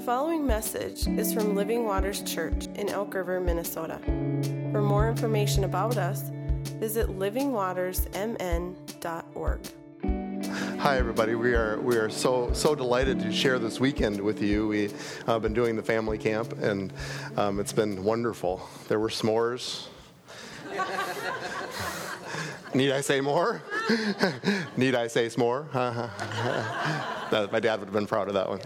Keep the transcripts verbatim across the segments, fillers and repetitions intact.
following message is from Living Waters Church in Elk River, Minnesota. For more information about us, visit living waters m n dot org. Hi, everybody. We are we are so so delighted to share this weekend with you. We've uh, been doing the family camp, and um, it's been wonderful. There were s'mores. Need I say more? Need I say s'more? That, my dad would have been proud of that one.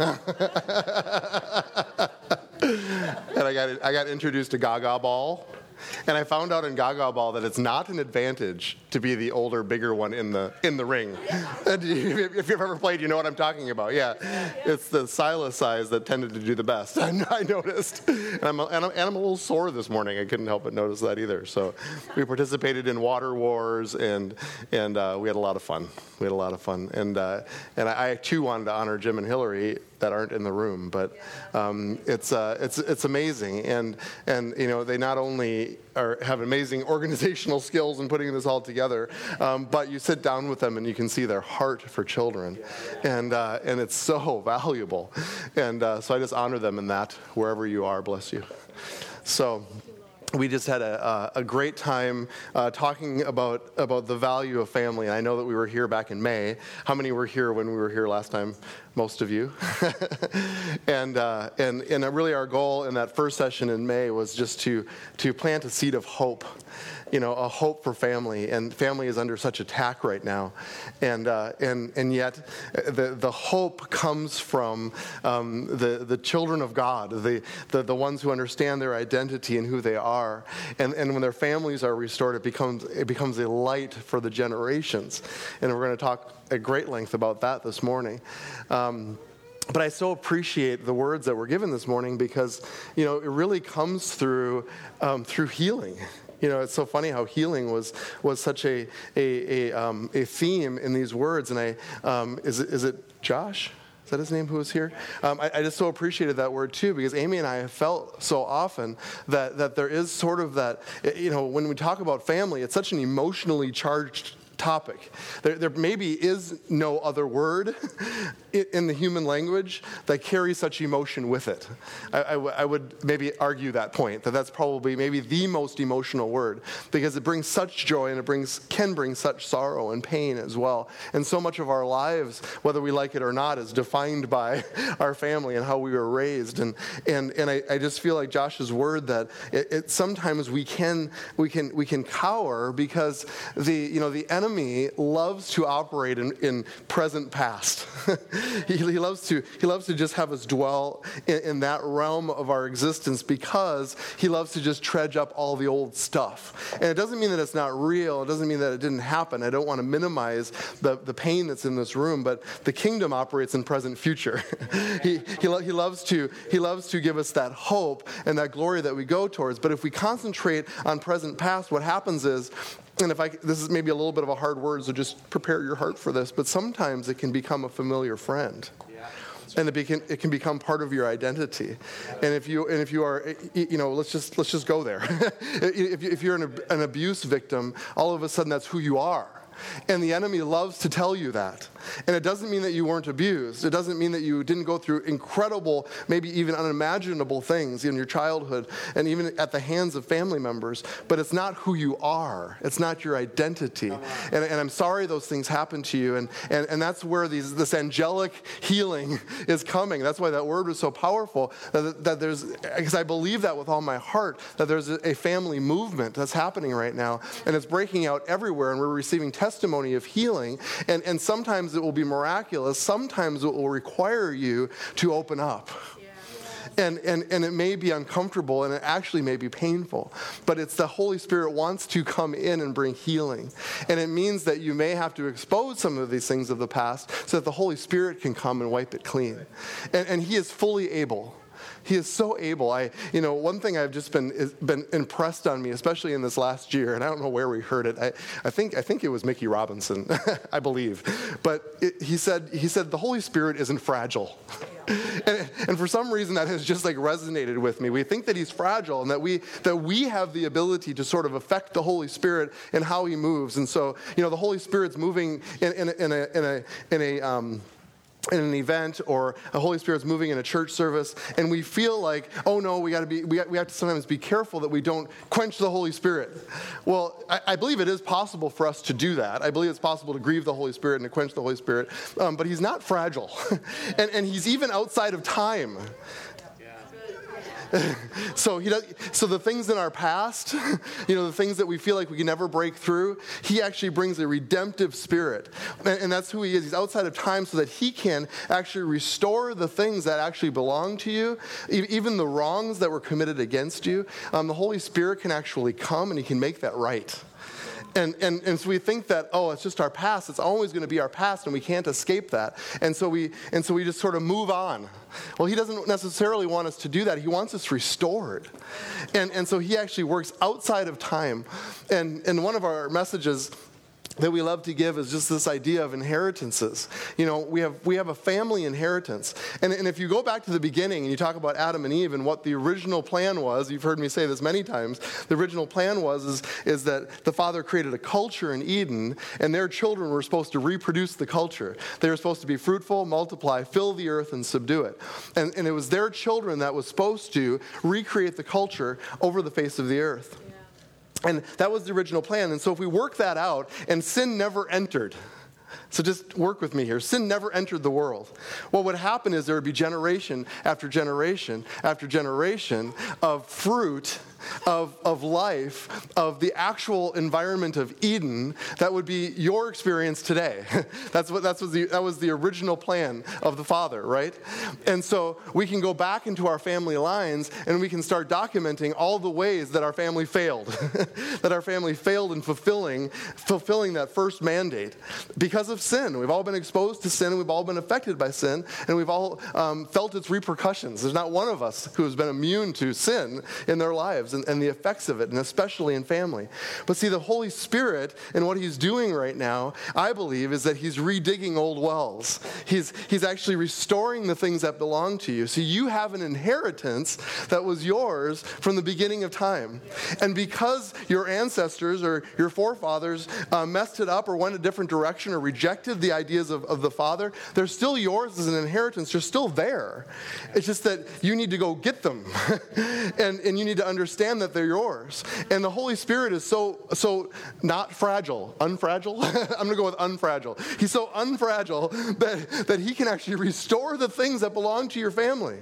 And I got I got introduced to Gaga Ball. And I found out in Gaga Ball that it's not an advantage to be the older, bigger one in the in the ring. If you've ever played, you know what I'm talking about. Yeah, it's the Silas size that tended to do the best. I noticed, and I'm, and I'm and I'm a little sore this morning. I couldn't help but notice that either. So we participated in water wars, and and uh, we had a lot of fun. We had a lot of fun, and uh, and I, I too wanted to honor Jim and Hillary that aren't in the room, but um, it's uh, it's it's amazing, and and you know they not only are have amazing organizational skills in putting this all together, um, but you sit down with them and you can see their heart for children, and uh, and it's so valuable, and uh, so I just honor them in that wherever you are. Bless you. So. We just had a, a great time uh, talking about, about the value of family. And I know that we were here back in May. How many were here when we were here last time? Most of you. and, uh, and and really our goal in that first session in May was just to to plant a seed of hope. You know, a hope for family, and family is under such attack right now, and uh, and and yet the the hope comes from um, the the children of God, the, the the ones who understand their identity and who they are, and and when their families are restored, it becomes it becomes a light for the generations, and we're going to talk at great length about that this morning. Um, But I so appreciate the words that were given this morning because, you know, it really comes through um, through healing. You know, it's so funny how healing was was such a a a, um, a theme in these words. And I um, is it is it Josh? Is that his name who was here? Um, I, I just so appreciated that word too, because Amy and I have felt so often that that there is sort of that, you know, when we talk about family, it's such an emotionally charged topic. There, there maybe is no other word in the human language that carries such emotion with it. I, I, I would maybe argue that point, that that's probably maybe the most emotional word, because it brings such joy and it brings can bring such sorrow and pain as well. And so much of our lives, whether we like it or not, is defined by our family and how we were raised. And and and I, I just feel like Josh's word that it, it sometimes we can we can we can cower because the you know the enemy Enemy loves to operate in, in present past. he, he loves to he loves to just have us dwell in, in that realm of our existence because he loves to just trudge up all the old stuff. And it doesn't mean that it's not real. It doesn't mean that it didn't happen. I don't want to minimize the, the pain that's in this room, but the kingdom operates in present future. he he, lo- he loves to he loves to give us that hope and that glory that we go towards. But if we concentrate on present past, what happens is, and if I, this is maybe a little bit of a hard word, so just prepare your heart for this, but sometimes it can become a familiar friend. Yeah. And it, becan, it can become part of your identity. And if you and if you are, you know, let's just let's just go there. if, if you're an, an abuse victim, all of a sudden that's who you are. And the enemy loves to tell you that. And it doesn't mean that you weren't abused. It doesn't mean that you didn't go through incredible, maybe even unimaginable things in your childhood and even at the hands of family members. But it's not who you are. It's not your identity. And, and I'm sorry those things happened to you. And, and, and that's where these, this angelic healing is coming. That's why that word was so powerful. That, that there's, because I believe that with all my heart, that there's a family movement that's happening right now. And it's breaking out everywhere. And we're receiving testimony of healing. And, and sometimes it will be miraculous. Sometimes it will require you to open up. And, and and it may be uncomfortable, and it actually may be painful. But it's the Holy Spirit wants to come in and bring healing. And it means that you may have to expose some of these things of the past so that the Holy Spirit can come and wipe it clean. And, and He is fully able. He is so able. I, you know, one thing I've just been is, been impressed on me, especially in this last year, and I don't know where we heard it. I, I think I think it was Mickey Robinson, I believe. But it, he said he said the Holy Spirit isn't fragile. And, and for some reason that has just like resonated with me. We think that he's fragile and that we that we have the ability to sort of affect the Holy Spirit and how he moves. And so, you know, the Holy Spirit's moving in, in, a, in a in a in a um, in an event, or the Holy Spirit's moving in a church service, and we feel like, oh no, we got to be, we, we have to sometimes be careful that we don't quench the Holy Spirit. Well, I, I believe it is possible for us to do that. I believe it's possible to grieve the Holy Spirit and to quench the Holy Spirit, um, but he's not fragile, and, and he's even outside of time. So he does, so the things in our past, you know, the things that we feel like we can never break through, he actually brings a redemptive spirit. And, and that's who he is. He's outside of time so that he can actually restore the things that actually belong to you, even the wrongs that were committed against you. Um, the Holy Spirit can actually come and he can make that right. And, and and so we think that, oh, it's just our past. It's always going to be our past, and we can't escape that. And so we and so we just sort of move on. Well, he doesn't necessarily want us to do that. He wants us restored. And and so he actually works outside of time. And and one of our messages that we love to give is just this idea of inheritances. You know, we have we have a family inheritance. And, and if you go back to the beginning and you talk about Adam and Eve and what the original plan was, you've heard me say this many times, the original plan was is, is that the Father created a culture in Eden, and their children were supposed to reproduce the culture. They were supposed to be fruitful, multiply, fill the earth, and subdue it. And, and it was their children that was supposed to recreate the culture over the face of the earth. And that was the original plan. And so if we work that out, and sin never entered. So just work with me here. Sin never entered the world. What would happen is there would be generation after generation after generation of fruit, of, of life, of the actual environment of Eden that would be your experience today. That's what that's what the, that was the original plan of the Father, right? And so we can go back into our family lines and we can start documenting all the ways that our family failed, that our family failed in fulfilling fulfilling that first mandate because of sin. We've all been exposed to sin, and we've all been affected by sin, and we've all um, felt its repercussions. There's not one of us who has been immune to sin in their lives and, and the effects of it, and especially in family. But see, the Holy Spirit and what he's doing right now, I believe, is that he's redigging old wells. He's, he's actually restoring the things that belong to you. So you have an inheritance that was yours from the beginning of time. And because your ancestors or your forefathers uh, messed it up or went a different direction or rejected the ideas of, of the Father, they're still yours as an inheritance. They're still there. It's just that you need to go get them. and, and you need to understand that they're yours. And the Holy Spirit is so so not fragile. Unfragile? I'm going to go with unfragile. He's so unfragile that, that he can actually restore the things that belong to your family.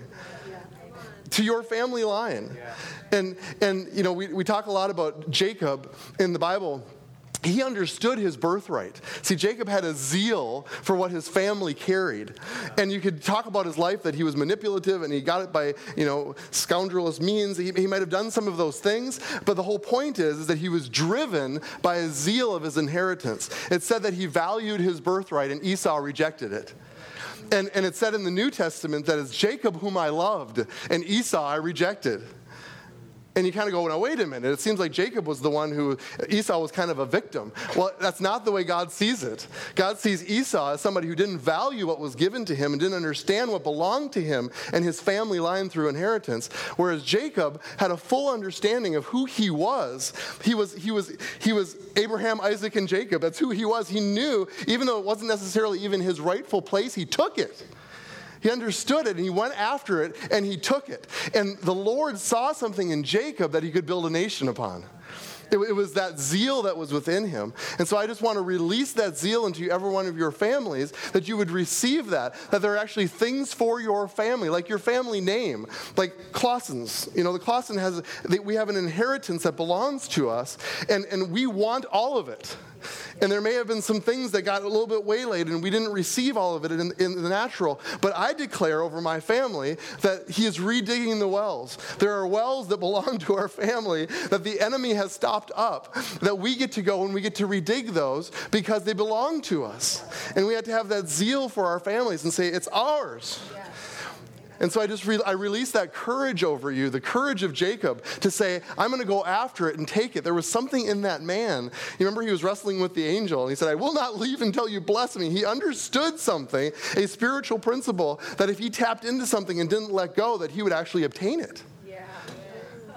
To your family line. And, and you know, we, we talk a lot about Jacob in the Bible. He understood his birthright. See, Jacob had a zeal for what his family carried. And you could talk about his life that he was manipulative and he got it by, you know, scoundrelous means. He, he might have done some of those things, but the whole point is, is that he was driven by a zeal of his inheritance. It said that he valued his birthright and Esau rejected it. And, and it said in the New Testament that it's Jacob whom I loved and Esau I rejected. And you kind of go, now, wait a minute. It seems like Jacob was the one who, Esau was kind of a victim. Well, that's not the way God sees it. God sees Esau as somebody who didn't value what was given to him and didn't understand what belonged to him and his family line through inheritance. Whereas Jacob had a full understanding of who he was. He was, he was, he was Abraham, Isaac, and Jacob. That's who he was. He knew, even though it wasn't necessarily even his rightful place, he took it. He understood it, and he went after it, and he took it. And the Lord saw something in Jacob that he could build a nation upon. It, it was that zeal that was within him. And so I just want to release that zeal into every one of your families, that you would receive that, that there are actually things for your family, like your family name, like Clausens. You know, the Clausen has, we have an inheritance that belongs to us, and, and we want all of it. And there may have been some things that got a little bit waylaid and we didn't receive all of it in, in the natural. But I declare over my family that he is redigging the wells. There are wells that belong to our family that the enemy has stopped up, that we get to go and we get to redig those because they belong to us. And we have to have that zeal for our families and say, it's ours. And so I just re- I release that courage over you, the courage of Jacob, to say, I'm going to go after it and take it. There was something in that man. You remember he was wrestling with the angel, and he said, I will not leave until you bless me. He understood something, a spiritual principle, that if he tapped into something and didn't let go, that he would actually obtain it.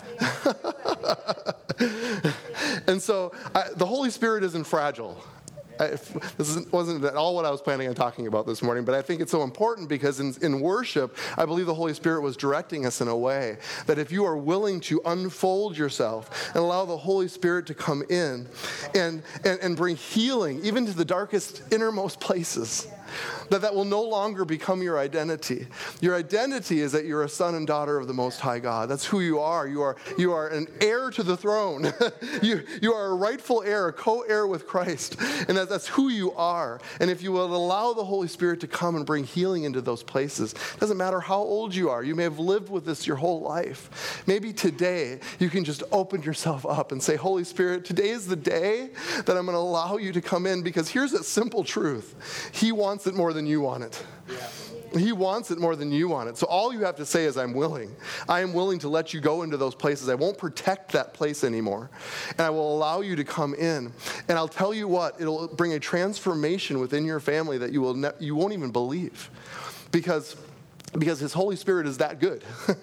Yeah. And so I, the Holy Spirit isn't fragile. I, this isn't, wasn't at all what I was planning on talking about this morning, but I think it's so important because in, in worship, I believe the Holy Spirit was directing us in a way that if you are willing to unfold yourself and allow the Holy Spirit to come in and, and, and bring healing even to the darkest, innermost places, that that will no longer become your identity. Your identity is that you're a son and daughter of the Most High God. That's who you are. You are you are an heir to the throne. you you are a rightful heir, a co-heir with Christ, and that, that's who you are. And if you will allow the Holy Spirit to come and bring healing into those places, it doesn't matter how old you are. You may have lived with this your whole life. Maybe today you can just open yourself up and say, Holy Spirit, today is the day that I'm going to allow you to come in, because here's a simple truth. He wants it more than you want it. Yeah. He wants it more than you want it. So all you have to say is, I'm willing. I am willing to let you go into those places. I won't protect that place anymore. And I will allow you to come in. And I'll tell you what, it'll bring a transformation within your family that you will ne- you won't even believe. Because Because his Holy Spirit is that good.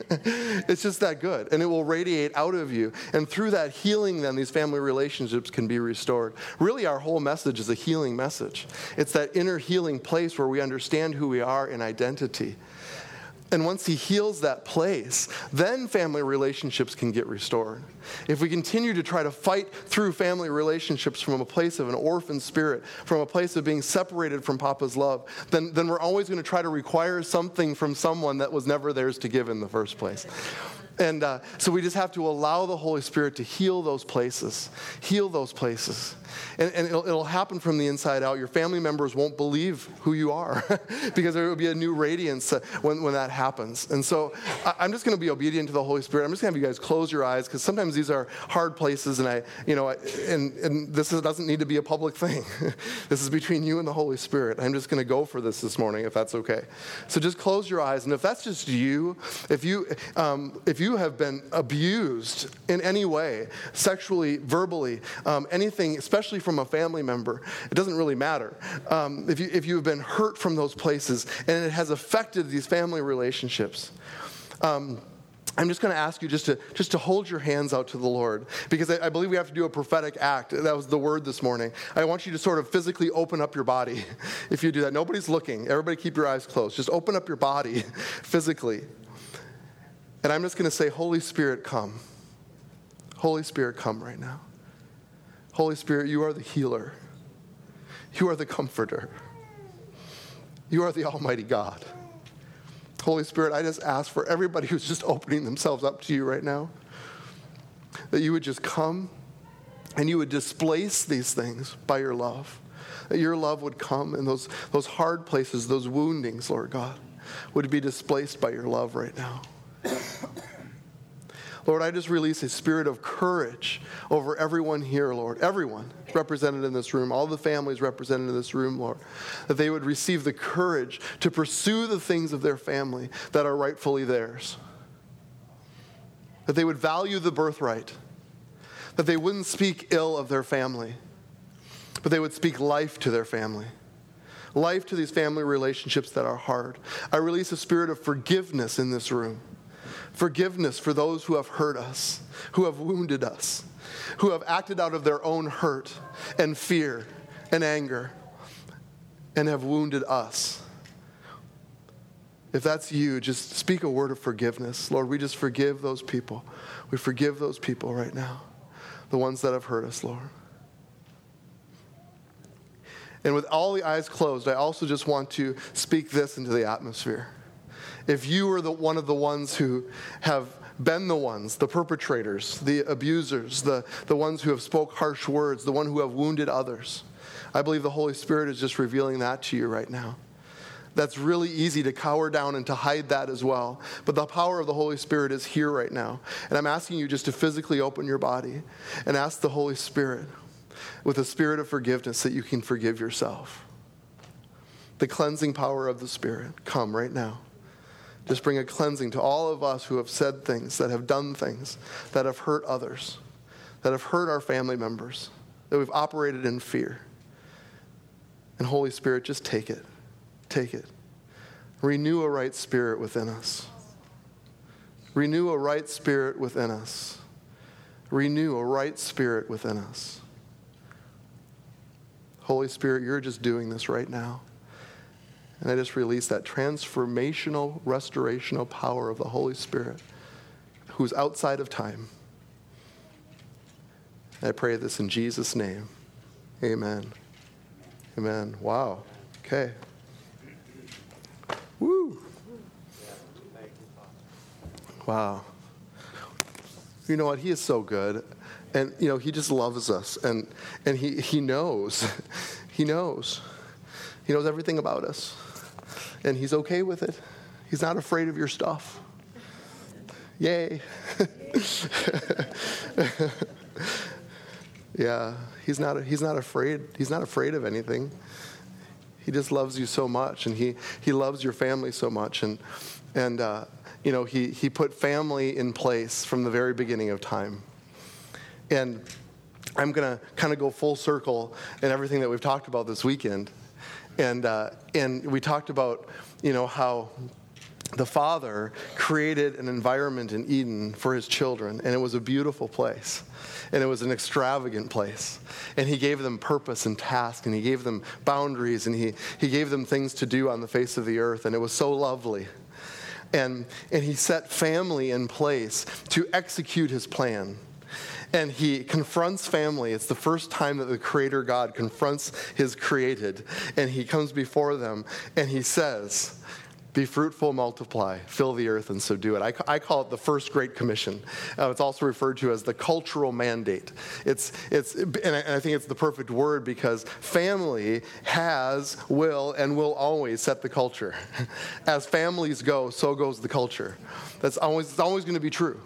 It's just that good. And it will radiate out of you. And through that healing, then, these family relationships can be restored. Really, our whole message is a healing message. It's that inner healing place where we understand who we are in identity. And once he heals that place, then family relationships can get restored. If we continue to try to fight through family relationships from a place of an orphan spirit, from a place of being separated from Papa's love, then, then we're always going to try to require something from someone that was never theirs to give in the first place. And uh, so we just have to allow the Holy Spirit to heal those places, heal those places. And, and it'll, it'll happen from the inside out. Your family members won't believe who you are because there will be a new radiance when, when that happens. And so I, I'm just going to be obedient to the Holy Spirit. I'm just going to have you guys close your eyes, because sometimes these are hard places, and I, you know, I, and, and this is, doesn't need to be a public thing. This is between you and the Holy Spirit. I'm just going to go for this this morning, if that's okay. So just close your eyes, and if that's just you, if you, um, if you have been abused in any way, sexually, verbally, um, anything, especially from a family member, it doesn't really matter. Um, if you if you have been hurt from those places and it has affected these family relationships, um, I'm just going to ask you just to just to hold your hands out to the Lord, because I, I believe we have to do a prophetic act. That was the word this morning. I want you to sort of physically open up your body. If you do that, nobody's looking. Everybody keep your eyes closed. Just open up your body physically. And I'm just going to say, Holy Spirit, come. Holy Spirit, come right now. Holy Spirit, you are the healer. You are the comforter. You are the Almighty God. Holy Spirit, I just ask for everybody who's just opening themselves up to you right now, that you would just come and you would displace these things by your love. That your love would come, and those, those hard places, those woundings, Lord God, would be displaced by your love right now. Lord, I just release a spirit of courage over everyone here, Lord. Everyone represented in this room, all the families represented in this room, Lord. That they would receive the courage to pursue the things of their family that are rightfully theirs. That they would value the birthright. That they wouldn't speak ill of their family, but they would speak life to their family. Life to these family relationships that are hard. I release a spirit of forgiveness in this room. Forgiveness for those who have hurt us, who have wounded us, who have acted out of their own hurt and fear and anger and have wounded us. If that's you, just speak a word of forgiveness. Lord, we just forgive those people. We forgive those people right now, the ones that have hurt us, Lord. And with all the eyes closed, I also just want to speak this into the atmosphere. If you are the one of the ones who have been the ones, the perpetrators, the abusers, the, the ones who have spoke harsh words, the one who have wounded others, I believe the Holy Spirit is just revealing that to you right now. That's really easy to cower down and to hide that as well. But the power of the Holy Spirit is here right now. And I'm asking you just to physically open your body and ask the Holy Spirit, with a spirit of forgiveness, that you can forgive yourself. The cleansing power of the Spirit, come right now. Just bring a cleansing to all of us who have said things, that have done things, that have hurt others, that have hurt our family members, that we've operated in fear. And Holy Spirit, just take it. Take it. Renew a right spirit within us. Renew a right spirit within us. Renew a right spirit within us. Holy Spirit, you're just doing this right now. And I just release that transformational, restorational power of the Holy Spirit, who's outside of time. I pray this in Jesus' name. Amen. Amen. Wow. Okay. Woo. Wow. You know what? He is so good. And, you know, he just loves us. And, and he, he knows. He knows. He knows everything about us. And he's okay with it. He's not afraid of your stuff. Yay. Yeah, he's not he's not afraid. He's not afraid of anything. He just loves you so much, and he, he loves your family so much. And and uh, you know, he, he put family in place from the very beginning of time. And I'm going to kind of go full circle in everything that we've talked about this weekend. And uh, and we talked about, you know, how the Father created an environment in Eden for his children, and it was a beautiful place, and it was an extravagant place, and he gave them purpose and task, and he gave them boundaries, and he, he gave them things to do on the face of the earth, and it was so lovely. And, and he set family in place to execute his plan. And he confronts family. It's the first time that the Creator God confronts his created, and he comes before them, and he says, be fruitful, multiply, fill the earth, and subdue it. I, I call it the first Great Commission. Uh, it's also referred to as the cultural mandate. It's, it's, and I, and I think it's the perfect word because family has, will, and will always set the culture. As families go, so goes the culture. That's always, it's always going to be true.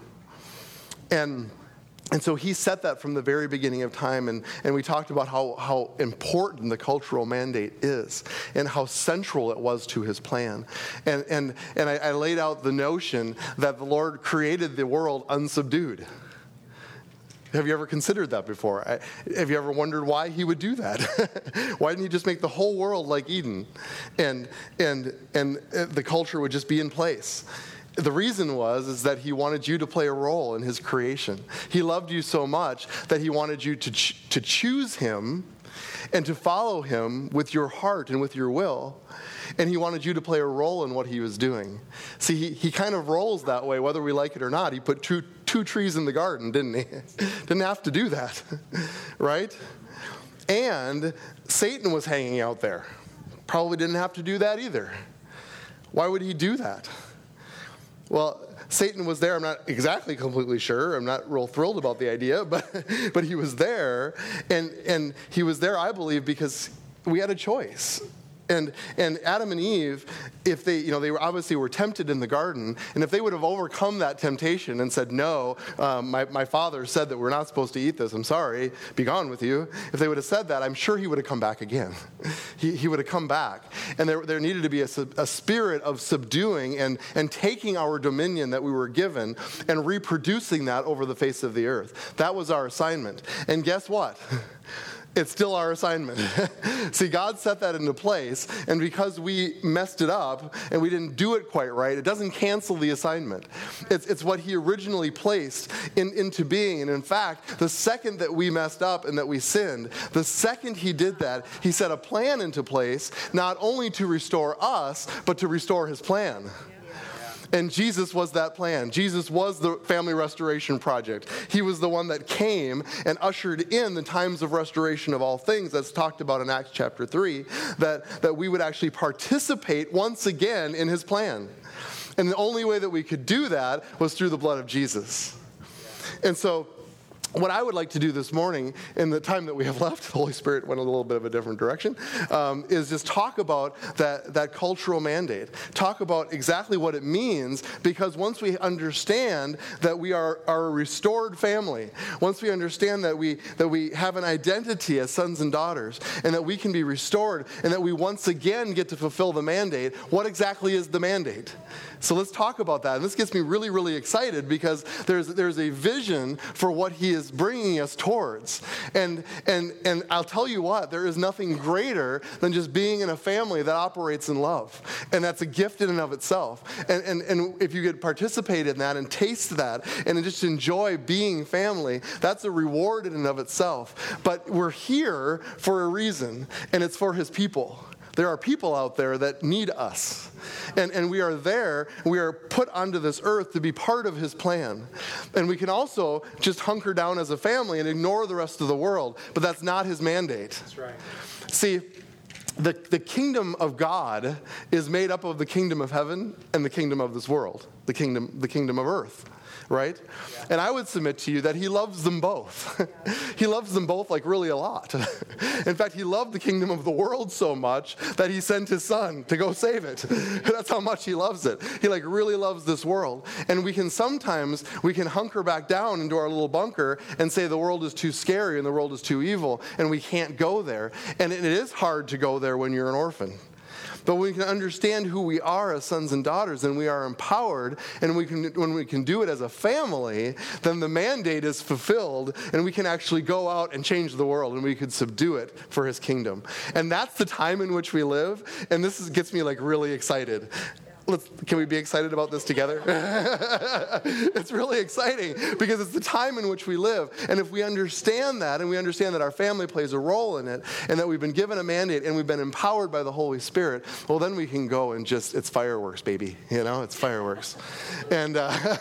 And And so he set that from the very beginning of time, and, and we talked about how, how important the cultural mandate is and how central it was to his plan. And, and, and I, I laid out the notion that the Lord created the world unsubdued. Have you ever considered that before? I, have you ever wondered why he would do that? Why didn't he just make the whole world like Eden, and, and, and the culture would just be in place? The reason was is that he wanted you to play a role in his creation. He loved you so much that he wanted you to ch- to choose him and to follow him with your heart and with your will. And he wanted you to play a role in what he was doing. See, he, he kind of rolls that way, whether we like it or not. He put two, two trees in the garden, didn't he? Didn't have to do that, right? And Satan was hanging out there. Probably didn't have to do that either. Why would he do that? Well, Satan was there. I'm not exactly completely sure. I'm not real thrilled about the idea, but but he was there, and and he was there, I believe, because we had a choice. And and Adam and Eve, if they, you know, they were obviously were tempted in the garden, and if they would have overcome that temptation and said, no, um, my, my father said that we're not supposed to eat this, I'm sorry, be gone with you. If they would have said that, I'm sure he would have come back again. He, he would have come back. And there, there needed to be a, a spirit of subduing and, and taking our dominion that we were given and reproducing that over the face of the earth. That was our assignment. And guess what? It's still our assignment. See, God set that into place, and because we messed it up and we didn't do it quite right, it doesn't cancel the assignment. It's, it's what he originally placed in, into being. And in fact, the second that we messed up and that we sinned, the second he did that, he set a plan into place, not only to restore us, but to restore his plan. And Jesus was that plan. Jesus was the family restoration project. He was the one that came and ushered in the times of restoration of all things that's talked about in Acts chapter three, that, that we would actually participate once again in his plan. And the only way that we could do that was through the blood of Jesus. And so what I would like to do this morning, in the time that we have left, the Holy Spirit went a little bit of a different direction, um, is just talk about that, that cultural mandate. Talk about exactly what it means, because once we understand that we are, are a restored family, once we understand that we, that we have an identity as sons and daughters, and that we can be restored, and that we once again get to fulfill the mandate, what exactly is the mandate? So let's talk about that. And this gets me really, really excited, because there's, there's a vision for what he is is bringing us towards. And, and, and I'll tell you what, there is nothing greater than just being in a family that operates in love. And that's a gift in and of itself. And, and, and if you could participate in that and taste that and just enjoy being family, that's a reward in and of itself. But we're here for a reason, and it's for his people. There are people out there that need us. And, and we are there, we are put onto this earth to be part of his plan. And we can also just hunker down as a family and ignore the rest of the world. But that's not his mandate. That's right. See, the, the kingdom of God is made up of the kingdom of heaven and the kingdom of this world, the kingdom, the kingdom of earth. Right? Yeah. And I would submit to you that he loves them both. He loves them both like really a lot. In fact, he loved the kingdom of the world so much that he sent his son to go save it. That's how much he loves it. He like really loves this world. And we can sometimes, we can hunker back down into our little bunker and say the world is too scary and the world is too evil and we can't go there. And it is hard to go there when you're an orphan. But when we can understand who we are as sons and daughters, and we are empowered, and we can, when we can do it as a family, then the mandate is fulfilled, and we can actually go out and change the world, and we can subdue it for his kingdom. And that's the time in which we live, and this is, gets me like really excited. Let's, can we be excited about this together? It's really exciting because it's the time in which we live. And if we understand that, and we understand that our family plays a role in it, and that we've been given a mandate, and we've been empowered by the Holy Spirit, well, then we can go and just, it's fireworks, baby. You know, it's fireworks. And, uh,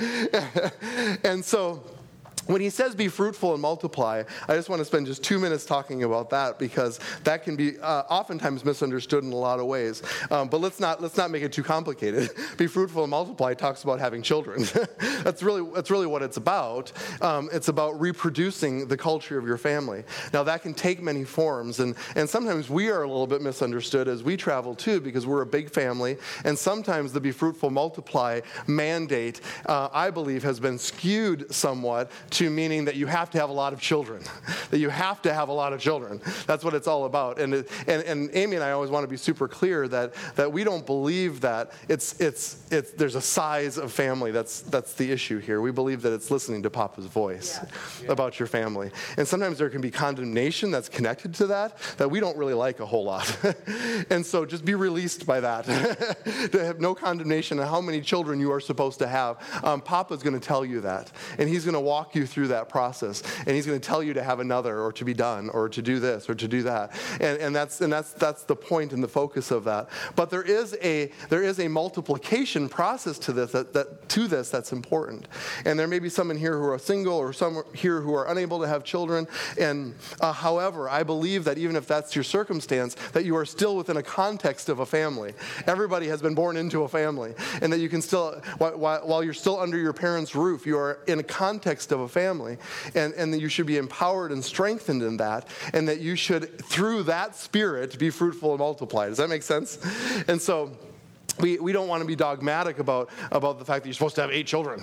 and so... when he says be fruitful and multiply, I just want to spend just two minutes talking about that because that can be uh, oftentimes misunderstood in a lot of ways. Um, but let's not let's not make it too complicated. Be fruitful and multiply talks about having children. that's really that's really what it's about. Um, it's about reproducing the culture of your family. Now that can take many forms, and and sometimes we are a little bit misunderstood as we travel too because we're a big family, and sometimes the be fruitful multiply mandate uh, I believe has been skewed somewhat to meaning that you have to have a lot of children, that you have to have a lot of children. That's what it's all about. And it, and, and Amy and I always want to be super clear that that we don't believe that it's it's it's there's a size of family that's that's the issue here. We believe that it's listening to Papa's voice yeah. Yeah. about your family. And sometimes there can be condemnation that's connected to that that we don't really like a whole lot. And so just be released by that. To have no condemnation on how many children you are supposed to have. Um, Papa's going to tell you that, and he's going to walk you through that process, and he's going to tell you to have another, or to be done, or to do this, or to do that, and and that's and that's that's the point and the focus of that. But there is a there is a multiplication process to this that, that to this that's important. And there may be some in here who are single, or some here who are unable to have children. And uh, however, I believe that even if that's your circumstance, that you are still within a context of a family. Everybody has been born into a family, and that you can still, while, while you're still under your parents' roof, you are in a context of a family, and, and that you should be empowered and strengthened in that, and that you should, through that spirit, be fruitful and multiply. Does that make sense? And so we, we don't want to be dogmatic about, about the fact that you're supposed to have eight children.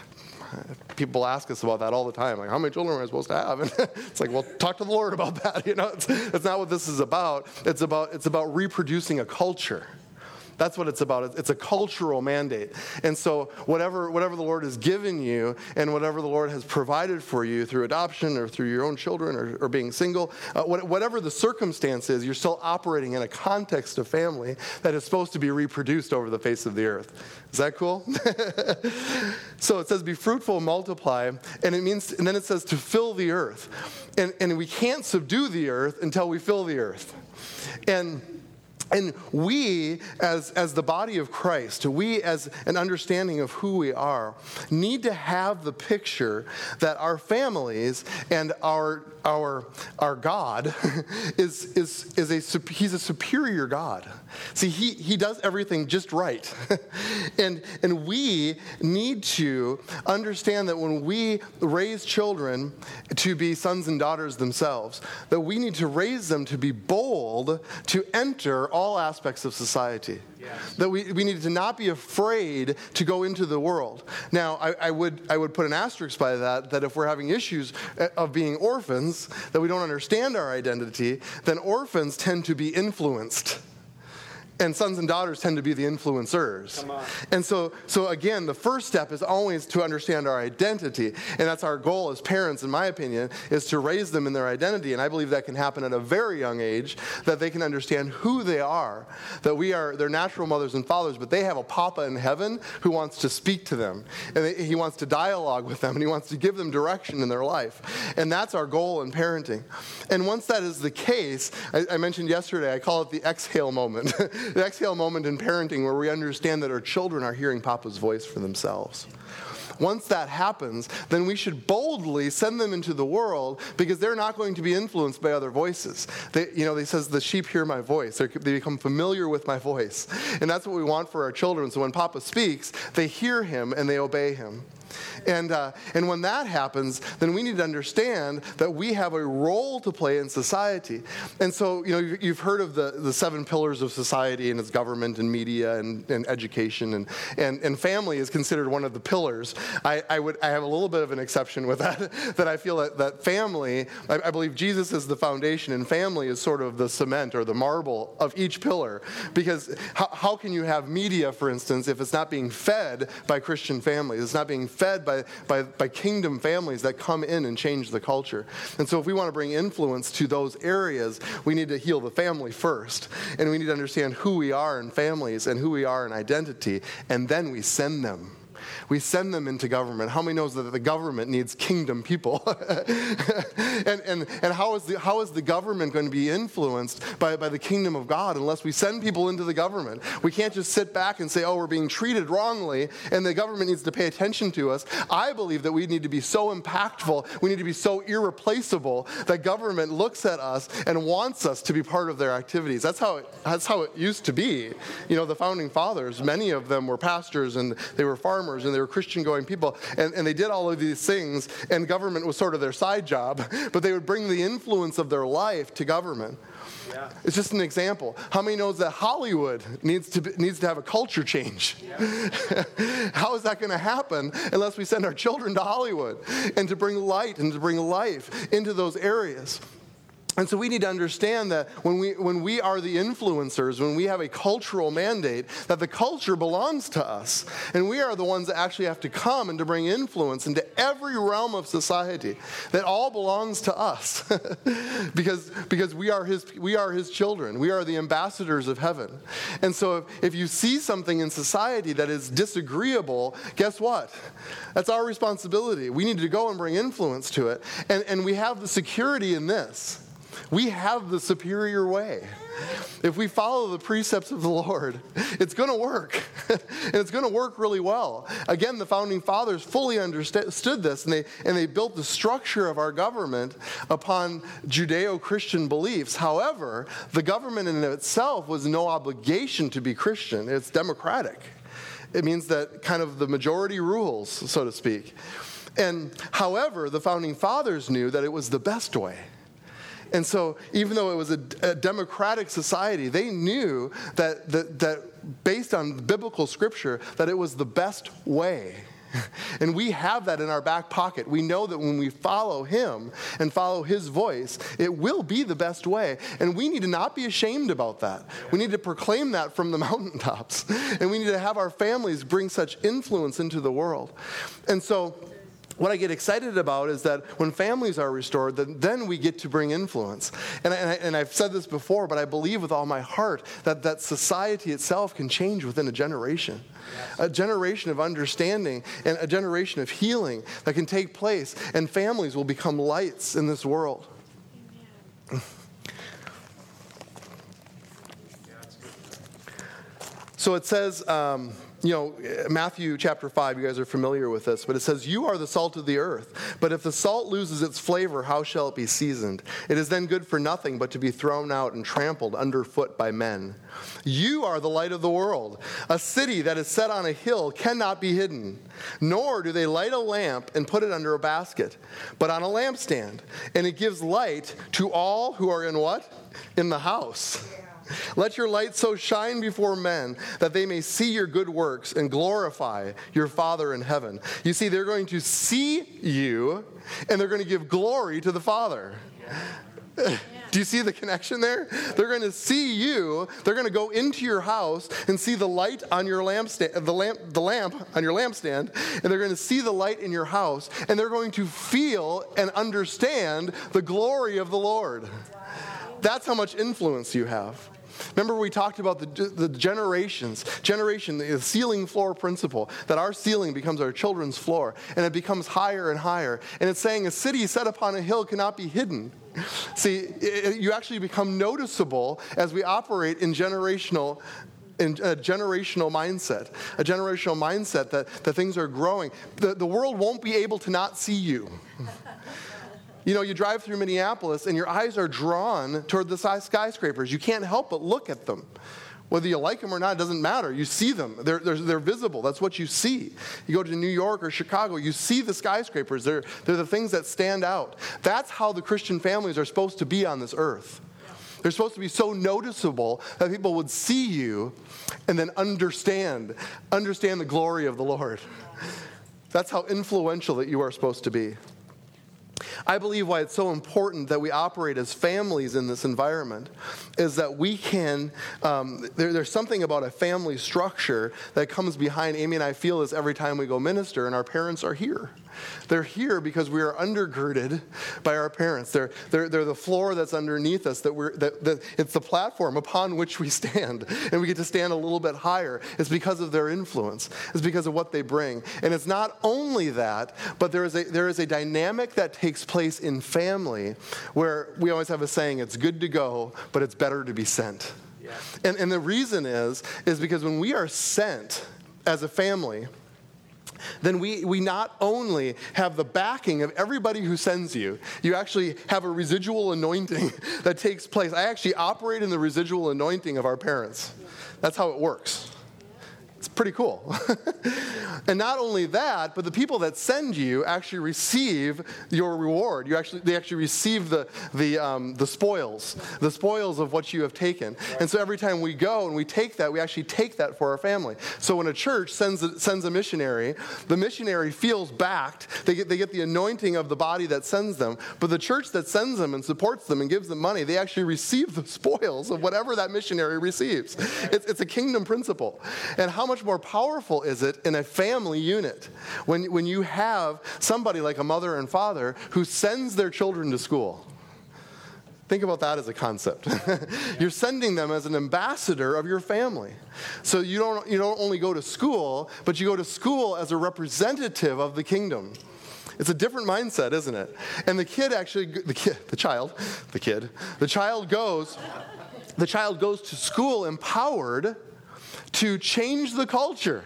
People ask us about that all the time, like, how many children am I supposed to have? And it's like, well, talk to the Lord about that. You know, it's, that's not what this is about. It's about it's about reproducing a culture. That's what it's about. It's a cultural mandate. And so whatever whatever the Lord has given you, and whatever the Lord has provided for you through adoption or through your own children or, or being single, uh, whatever the circumstance is, you're still operating in a context of family that is supposed to be reproduced over the face of the earth. Is that cool? So it says be fruitful and multiply, and it means, and then it says to fill the earth. And, and we can't subdue the earth until we fill the earth. And And we, as, as the body of Christ, we as an understanding of who we are, need to have the picture that our families and our our our God is is is a he's a superior God. See, he he does everything just right, and and we need to understand that when we raise children to be sons and daughters themselves, that we need to raise them to be bold to enter all aspects of society. Yes. That we, we need to not be afraid to go into the world. Now, I, I would I would put an asterisk by that, that if we're having issues of being orphans, that we don't understand our identity, then orphans tend to be influenced. And sons and daughters tend to be the influencers. And so, so again, the first step is always to understand our identity. And that's our goal as parents, in my opinion, is to raise them in their identity. And I believe that can happen at a very young age, that they can understand who they are, that we are their natural mothers and fathers, but they have a Papa in heaven who wants to speak to them. And he wants to dialogue with them, and he wants to give them direction in their life. And that's our goal in parenting. And once that is the case, I, I mentioned yesterday, I call it the exhale moment. The exhale moment in parenting, where we understand that our children are hearing Papa's voice for themselves. Once that happens, then we should boldly send them into the world, because they're not going to be influenced by other voices. They, you know, he says, the sheep hear my voice. They're, they become familiar with my voice. And that's what we want for our children. So when Papa speaks, they hear him and they obey him. And uh, and when that happens, then we need to understand that we have a role to play in society. And so, you know, you've heard of the, the seven pillars of society, and it's government and media and, and education, and, and, and family is considered one of the pillars. I, I would I have a little bit of an exception with that, that I feel that, that family, I, I believe Jesus is the foundation, and family is sort of the cement or the marble of each pillar. Because how, how can you have media, for instance, if it's not being fed by Christian families? It's not being fed by By, by, by kingdom families that come in and change the culture. And so if we want to bring influence to those areas, we need to heal the family first. And we need to understand who we are in families and who we are in identity. And then we send them. We send them into government. How many knows that the government needs kingdom people? and and, and how, is the, how is the government going to be influenced by, by the kingdom of God unless we send people into the government? We can't just sit back and say, oh, we're being treated wrongly, and the government needs to pay attention to us. I believe that we need to be so impactful, we need to be so irreplaceable, that government looks at us and wants us to be part of their activities. That's how it, that's how it used to be. You know, the founding fathers, many of them were pastors, and they were farmers, and they were Christian-going people, and, and they did all of these things, and government was sort of their side job, but they would bring the influence of their life to government. Yeah. It's just an example. How many knows that Hollywood needs to be, needs to have a culture change? Yeah. How is that going to happen unless we send our children to Hollywood and to bring light and to bring life into those areas? And so we need to understand that when we when we are the influencers, when we have a cultural mandate, that the culture belongs to us. And we are the ones that actually have to come and to bring influence into every realm of society. That all belongs to us. because because we are his we are his children. We are the ambassadors of heaven. And so if, if you see something in society that is disagreeable, guess what? That's our responsibility. We need to go and bring influence to it. And and we have the security in this. We have the superior way. If we follow the precepts of the Lord, it's going to work. And it's going to work really well. Again, the founding fathers fully understood this, and they, and they built the structure of our government upon Judeo-Christian beliefs. However, the government in itself was no obligation to be Christian. It's democratic. It means that kind of the majority rules, so to speak. And however, the founding fathers knew that it was the best way. And so even though it was a, a democratic society, they knew that, that, that based on biblical scripture, that it was the best way. And we have that in our back pocket. We know that when we follow him and follow his voice, it will be the best way. And we need to not be ashamed about that. We need to proclaim that from the mountaintops. And we need to have our families bring such influence into the world. And so what I get excited about is that when families are restored, then, then we get to bring influence. And, I, and, I, and I've said this before, but I believe with all my heart that, that society itself can change within a generation. Yes. A generation of understanding and a generation of healing that can take place, and families will become lights in this world. Amen. So it says, um, you know, Matthew chapter five, you guys are familiar with this, but it says, you are the salt of the earth. But if the salt loses its flavor, how shall it be seasoned? It is then good for nothing but to be thrown out and trampled underfoot by men. You are the light of the world. A city that is set on a hill cannot be hidden, nor do they light a lamp and put it under a basket, but on a lampstand. And it gives light to all who are in what? In the house. Let your light so shine before men that they may see your good works and glorify your Father in heaven. You see, they're going to see you, and they're going to give glory to the Father. Do you see the connection there? They're going to see you. They're going to go into your house and see the light on your lampstand, the lamp, the lamp on your lampstand, and they're going to see the light in your house, and they're going to feel and understand the glory of the Lord. That's how much influence you have. Remember we talked about the, the generations, generation, the ceiling floor principle, that our ceiling becomes our children's floor, and it becomes higher and higher. And it's saying a city set upon a hill cannot be hidden. See, it, you actually become noticeable as we operate in generational in a generational mindset, a generational mindset that, that things are growing. The, the world won't be able to not see you. You know, you drive through Minneapolis and your eyes are drawn toward the skyscrapers. You can't help but look at them. Whether you like them or not, it doesn't matter. You see them. They're, they're, they're visible. That's what you see. You go to New York or Chicago, you see the skyscrapers. They're, they're the things that stand out. That's how the Christian families are supposed to be on this earth. They're supposed to be so noticeable that people would see you and then understand, understand the glory of the Lord. That's how influential that you are supposed to be. I believe why it's so important that we operate as families in this environment is that we can, um, there, there's something about a family structure that comes behind. Amy and I feel this every time we go minister, and our parents are here. They're here because we are undergirded by our parents. They're, they're, they're the floor that's underneath us. That we're, that, that it's the platform upon which we stand, and we get to stand a little bit higher. It's because of their influence. It's because of what they bring. And it's not only that, but there is a, there is a dynamic that takes place in family where we always have a saying, it's good to go, but it's better to be sent. Yeah. And, and the reason is, is because when we are sent as a family, then we, we not only have the backing of everybody who sends you, you actually have a residual anointing that takes place. I actually operate in the residual anointing of our parents. That's how it works. It's pretty cool. And not only that, but the people that send you actually receive your reward. You actually, they actually receive the the um, the spoils, the spoils of what you have taken. And so every time we go and we take that, we actually take that for our family. So when a church sends a, sends a missionary, the missionary feels backed. They get they get the anointing of the body that sends them. But the church that sends them and supports them and gives them money, they actually receive the spoils of whatever that missionary receives. It's, it's a kingdom principle. And how much more powerful is it in a family unit when, when you have somebody like a mother and father who sends their children to school? Think about that as a concept. You're sending them as an ambassador of your family. So you don't, you don't only go to school, but you go to school as a representative of the kingdom. It's a different mindset, isn't it? And the kid actually, the kid, the child, the kid, the child goes, the child goes to school empowered to change the culture.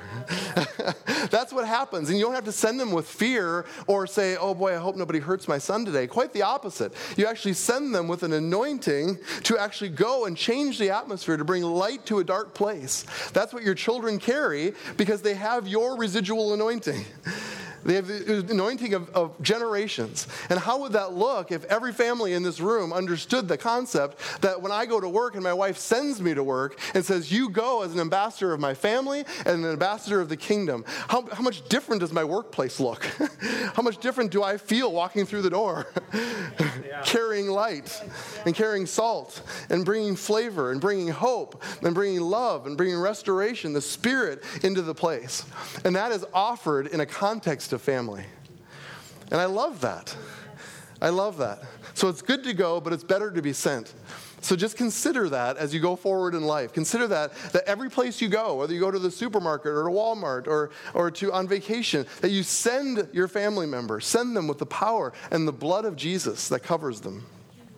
That's what happens. And you don't have to send them with fear or say, oh boy, I hope nobody hurts my son today. Quite the opposite. You actually send them with an anointing to actually go and change the atmosphere, to bring light to a dark place. That's what your children carry because they have your residual anointing. They have the anointing of, of generations. And how would that look if every family in this room understood the concept that when I go to work and my wife sends me to work and says, you go as an ambassador of my family and an ambassador of the kingdom, how, how much different does my workplace look? How much different do I feel walking through the door? Yeah. Carrying light and carrying salt and bringing flavor and bringing hope and bringing love and bringing restoration, the Spirit into the place. And that is offered in a context of family. And I love that. I love that. So it's good to go, but it's better to be sent. So just consider that as you go forward in life. Consider that, that every place you go, whether you go to the supermarket or to Walmart or, or to on vacation, that you send your family members, send them with the power and the blood of Jesus that covers them.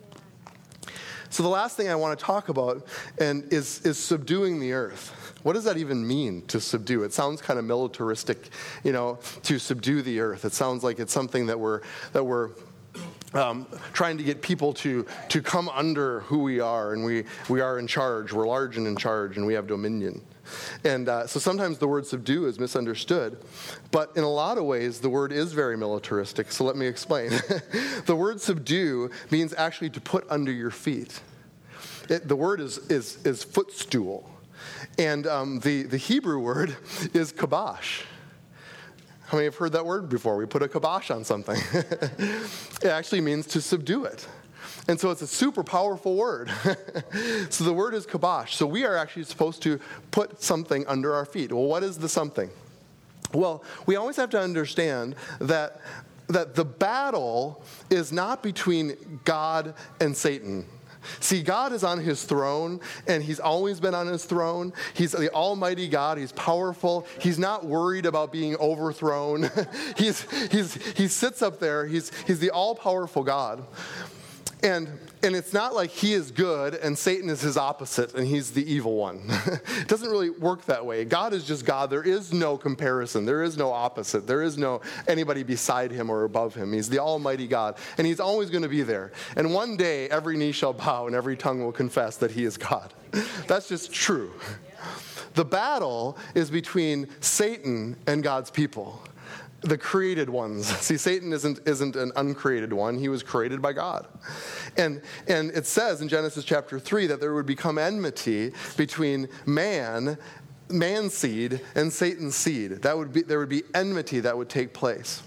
So the last thing I want to talk about and is, is subduing the earth. What does that even mean, to subdue? It sounds kind of militaristic, you know, to subdue the earth. It sounds like it's something that we're that we're um, trying to get people to to come under who we are, and we we are in charge. We're large and in charge, and we have dominion. And uh, so sometimes the word subdue is misunderstood, but in a lot of ways the word is very militaristic. So let me explain. The word subdue means actually to put under your feet. It, the word is is is footstool. And um, the, the Hebrew word is kabosh. How many have heard that word before? We put a kibosh on something. It actually means to subdue it. And so it's a super powerful word. So the word is kabosh. So we are actually supposed to put something under our feet. Well, what is the something? Well, we always have to understand that, that the battle is not between God and Satan. See, God is on his throne, and he's always been on his throne. He's the almighty God. He's powerful. He's not worried about being overthrown. he's, he's, he sits up there. He's, he's the all-powerful God. And and it's not like he is good and Satan is his opposite and he's the evil one. It doesn't really work that way. God is just God. There is no comparison. There is no opposite. There is no anybody beside him or above him. He's the almighty God, and he's always going to be there. And one day, every knee shall bow and every tongue will confess that he is God. That's just true. The battle is between Satan and God's people. The created ones. See, Satan isn't isn't an uncreated one. He was created by God. And and it says in Genesis chapter three that there would become enmity between man, man's seed, and Satan's seed. That would be there would be enmity that would take place.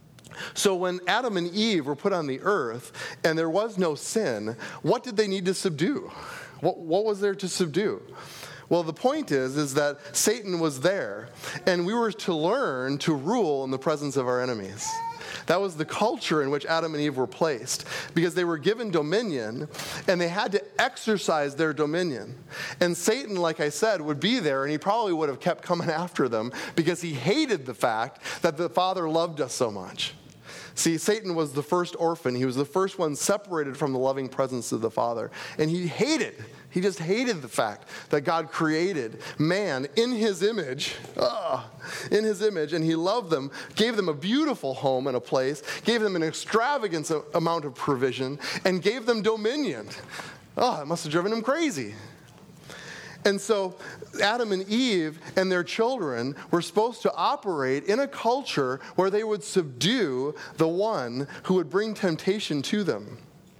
So when Adam and Eve were put on the earth and there was no sin, what did they need to subdue? What what was there to subdue? Well, the point is, is that Satan was there, and we were to learn to rule in the presence of our enemies. That was the culture in which Adam and Eve were placed, because they were given dominion, and they had to exercise their dominion. And Satan, like I said, would be there, and he probably would have kept coming after them, because he hated the fact that the Father loved us so much. See, Satan was the first orphan. He was the first one separated from the loving presence of the Father. And he hated, he just hated the fact that God created man in his image, uh, in his image, and he loved them, gave them a beautiful home and a place, gave them an extravagant amount of provision, and gave them dominion. Oh, it must have driven him crazy. And so Adam and Eve and their children were supposed to operate in a culture where they would subdue the one who would bring temptation to them.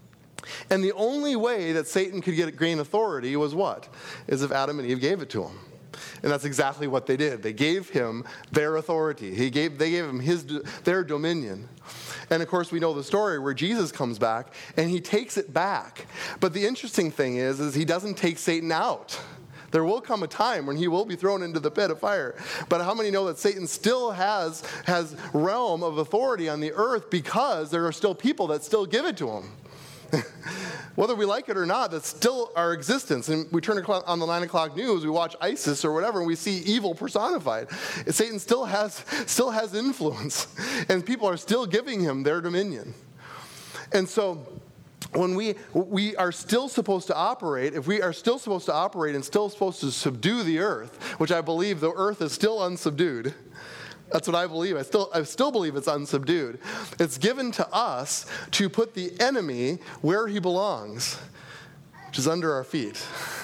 And the only way that Satan could get gain authority was what? Is if Adam and Eve gave it to him. And that's exactly what they did. They gave him their authority. He gave, they gave him his, their dominion. And of course, we know the story where Jesus comes back and he takes it back. But the interesting thing is, is he doesn't take Satan out. There will come a time when he will be thrown into the pit of fire. But how many know that Satan still has, has realm of authority on the earth because there are still people that still give it to him? Whether we like it or not, that's still our existence. And we turn on the nine o'clock news, we watch ISIS or whatever, and we see evil personified. Satan still has, still has influence, and people are still giving him their dominion. And so when we we are still supposed to operate, if we are still supposed to operate and still supposed to subdue the earth, which I believe the earth is still unsubdued. That's what I believe. I still I still believe it's unsubdued. It's given to us to put the enemy where he belongs, which is under our feet.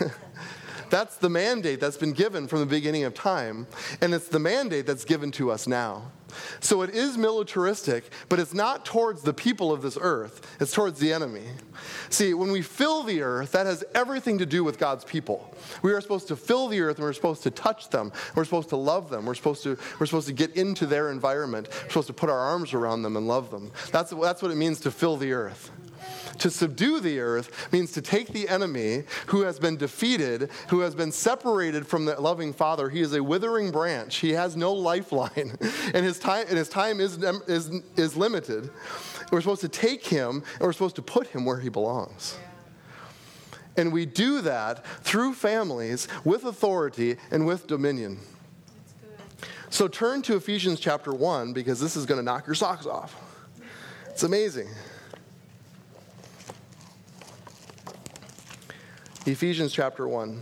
That's the mandate that's been given from the beginning of time, and it's the mandate that's given to us now. So it is militaristic, but it's not towards the people of this earth. It's towards the enemy. See, when we fill the earth, that has everything to do with God's people. We are supposed to fill the earth, and we're supposed to touch them. We're supposed to love them. We're supposed to, we're supposed to get into their environment. We're supposed to put our arms around them and love them. That's, that's what it means to fill the earth. To subdue the earth means to take the enemy who has been defeated, who has been separated from the loving Father. He is a withering branch. He has no lifeline, and his time and his time is is is limited. We're supposed to take him, and we're supposed to put him where he belongs. And we do that through families with authority and with dominion. So turn to Ephesians chapter one, because this is going to knock your socks off. It's amazing. Ephesians chapter one.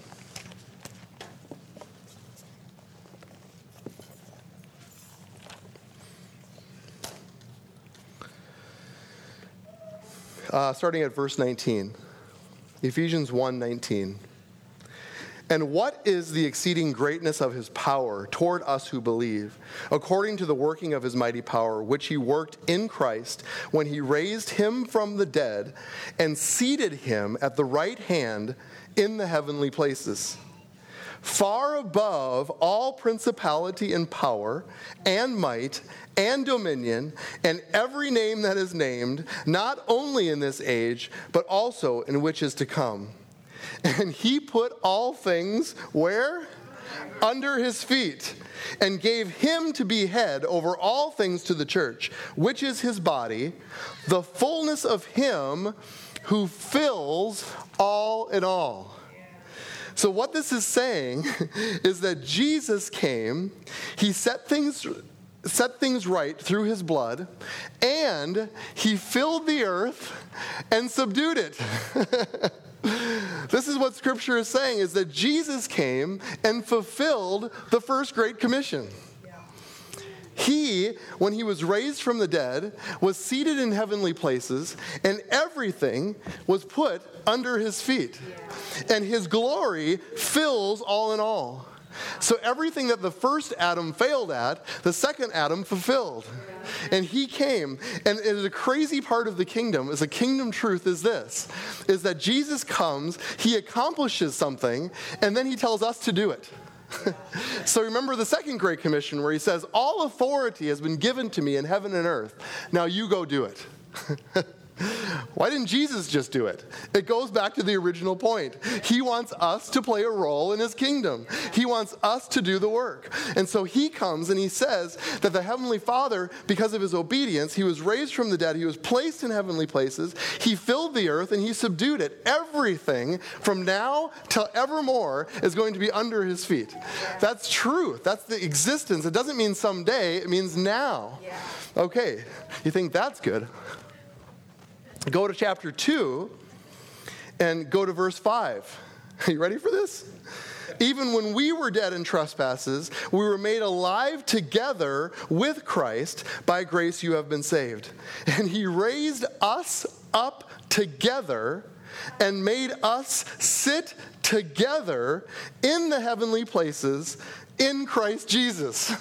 Uh, starting at verse nineteen. Ephesians one nineteen. And what is the exceeding greatness of his power toward us who believe, according to the working of his mighty power, which he worked in Christ when he raised him from the dead and seated him at the right hand in the heavenly places, far above all principality and power and might and dominion and every name that is named, not only in this age, but also in which is to come. And he put all things where? Under his feet, and gave him to be head over all things to the church, which is his body, the fullness of him who fills all in all. So what this is saying is that Jesus came, he set things set things right through his blood, and he filled the earth and subdued it. This is what Scripture is saying, is that Jesus came and fulfilled the first Great Commission. He, when he was raised from the dead, was seated in heavenly places, and everything was put under his feet. And his glory fills all in all. So everything that the first Adam failed at, the second Adam fulfilled. And he came, and it is a crazy part of the kingdom, is a kingdom truth is this, is that Jesus comes, he accomplishes something, and then he tells us to do it. So remember the second Great Commission where he says, all authority has been given to me in heaven and earth. Now you go do it. Why didn't Jesus just do it? It goes back to the original point. He wants us to play a role in his kingdom. He wants us to do the work. And so he comes and he says that the Heavenly Father, because of his obedience, he was raised from the dead, he was placed in heavenly places, he filled the earth and he subdued it. Everything from now till evermore is going to be under his feet. That's truth. That's the existence. It doesn't mean someday, it means now. Okay, you think that's good? Go to chapter two and go to verse five. Are you ready for this? Even when we were dead in trespasses, we were made alive together with Christ. By grace you have been saved. And he raised us up together and made us sit together in the heavenly places in Christ Jesus.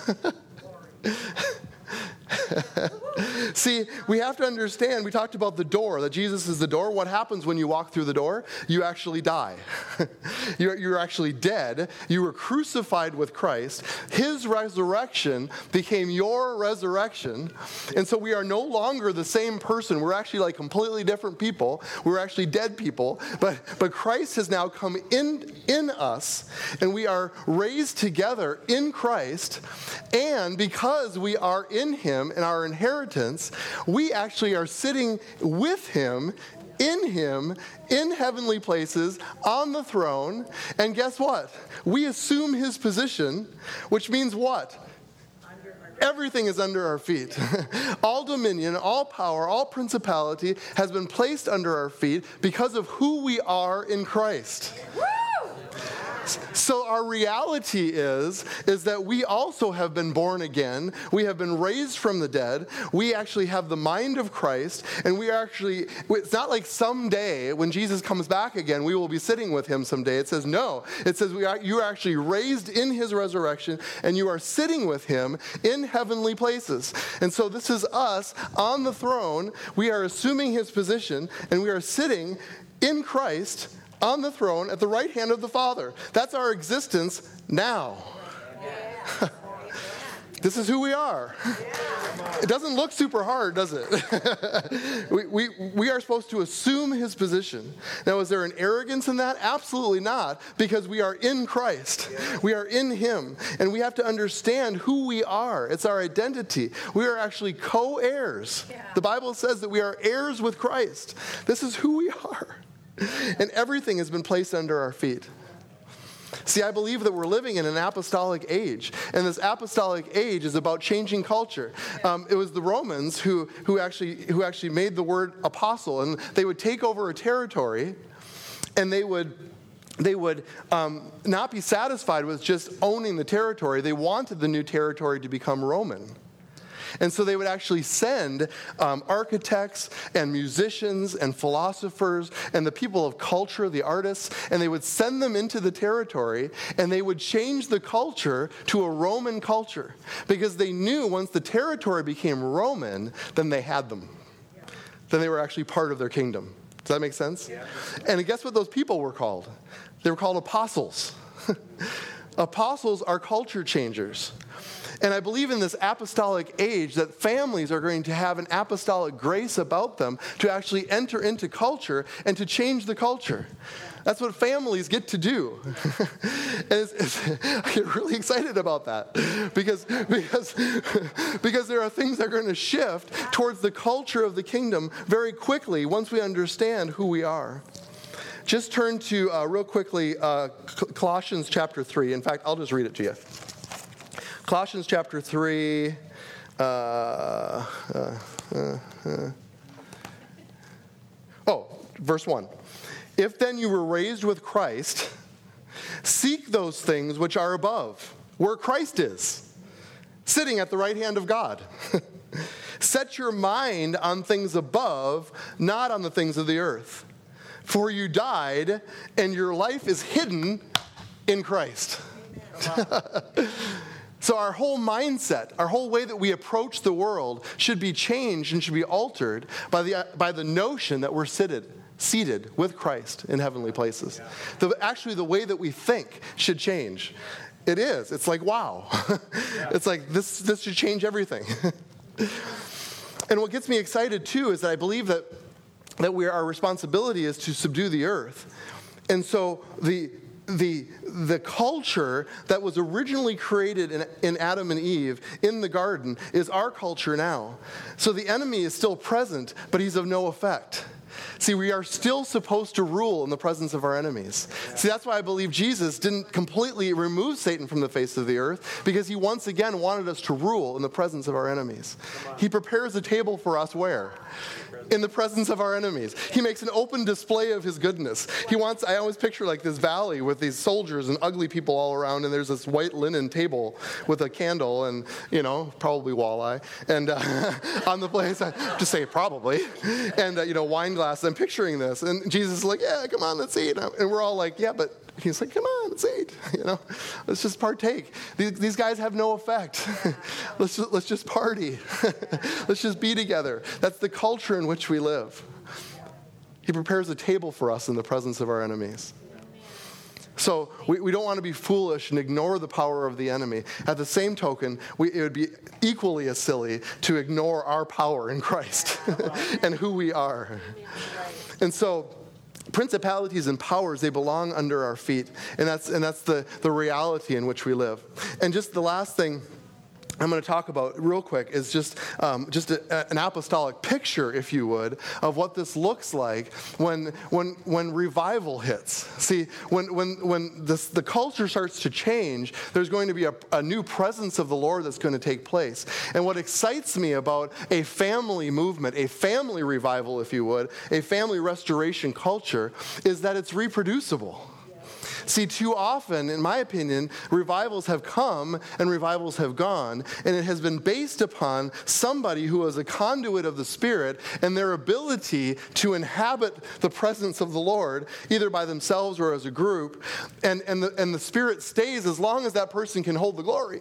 See, we have to understand, we talked about the door, that Jesus is the door. What happens when you walk through the door? You actually die. you're, you're actually dead. You were crucified with Christ. His resurrection became your resurrection. And so we are no longer the same person. We're actually like completely different people. We're actually dead people. But, but Christ has now come in, in us, and we are raised together in Christ. And because we are in him and our inheritance, we actually are sitting with him, in him, in heavenly places, on the throne. And guess what? We assume his position, which means what? Everything is under our feet. All dominion, all power, all principality has been placed under our feet because of who we are in Christ. So our reality is, is that we also have been born again. We have been raised from the dead. We actually have the mind of Christ. And we are actually, it's not like someday when Jesus comes back again, we will be sitting with him someday. It says no. It says we are, you are actually raised in his resurrection, and you are sitting with him in heavenly places. And so this is us on the throne. We are assuming his position, and we are sitting in Christ on the throne at the right hand of the Father. That's our existence now. Yeah. This is who we are. Yeah. It doesn't look super hard, does it? we, we, we are supposed to assume his position. Now, is there an arrogance in that? Absolutely not, because we are in Christ. Yeah. We are in him, and we have to understand who we are. It's our identity. We are actually co-heirs. Yeah. The Bible says that we are heirs with Christ. This is who we are. And everything has been placed under our feet. See, I believe that we're living in an apostolic age, and this apostolic age is about changing culture. Um, it was the Romans who, who, actually, who actually made the word apostle, and they would take over a territory, and they would They would um, not be satisfied with just owning the territory. They wanted the new territory to become Roman. And so they would actually send um, architects and musicians and philosophers and the people of culture, the artists, and they would send them into the territory, and they would change the culture to a Roman culture, because they knew once the territory became Roman, then they had them. Yeah. Then they were actually part of their kingdom. Does that make sense? Yeah. And guess what those people were called? They were called apostles. Apostles are culture changers. And I believe in this apostolic age that families are going to have an apostolic grace about them to actually enter into culture and to change the culture. That's what families get to do. And it's, it's, I get really excited about that because, because, because there are things that are going to shift towards the culture of the kingdom very quickly once we understand who we are. Just turn to, uh, real quickly, uh, Colossians chapter three. In fact, I'll just read it to you. Colossians chapter three, uh, uh, uh, uh. oh, verse one. If then you were raised with Christ, seek those things which are above, where Christ is, sitting at the right hand of God. Set your mind on things above, not on the things of the earth. For you died, and your life is hidden in Christ. So our whole mindset, our whole way that we approach the world should be changed and should be altered by the by the notion that we're seated, seated with Christ in heavenly places. The, actually, the way that we think should change. It is. It's like, wow. It's like, this, this should change everything. And what gets me excited, too, is that I believe that, that we, our responsibility is to subdue the earth. And so the... The the culture that was originally created in, in Adam and Eve in the garden is our culture now. So the enemy is still present, but he's of no effect. See, we are still supposed to rule in the presence of our enemies. See, that's why I believe Jesus didn't completely remove Satan from the face of the earth, because he once again wanted us to rule in the presence of our enemies. He prepares a table for us where? In the presence of our enemies. He makes an open display of his goodness. He wants, I always picture like this valley with these soldiers and ugly people all around, and there's this white linen table with a candle and, you know, probably walleye, and uh, on the place, I just say probably, and, uh, you know, wine glass. I'm picturing this, and Jesus is like, yeah, come on, let's eat. And we're all like, yeah, but he's like, come on, let's eat. You know, let's just partake. These, these guys have no effect. let's just, let's just party. Let's just be together. That's the culture in which we live. He prepares a table for us in the presence of our enemies. So we, we don't want to be foolish and ignore the power of the enemy. At the same token, we, it would be equally as silly to ignore our power in Christ and who we are. And so principalities and powers, they belong under our feet. And that's and that's the, the reality in which we live. And just the last thing I'm going to talk about real quick is just um, just a, an apostolic picture, if you would, of what this looks like when when when revival hits. See, when when when this, the culture starts to change, there's going to be a, a new presence of the Lord that's going to take place. And what excites me about a family movement, a family revival, if you would, a family restoration culture, is that it's reproducible. See, too often, in my opinion, revivals have come and revivals have gone, and it has been based upon somebody who is a conduit of the Spirit and their ability to inhabit the presence of the Lord, either by themselves or as a group, and, and, the, and the Spirit stays as long as that person can hold the glory.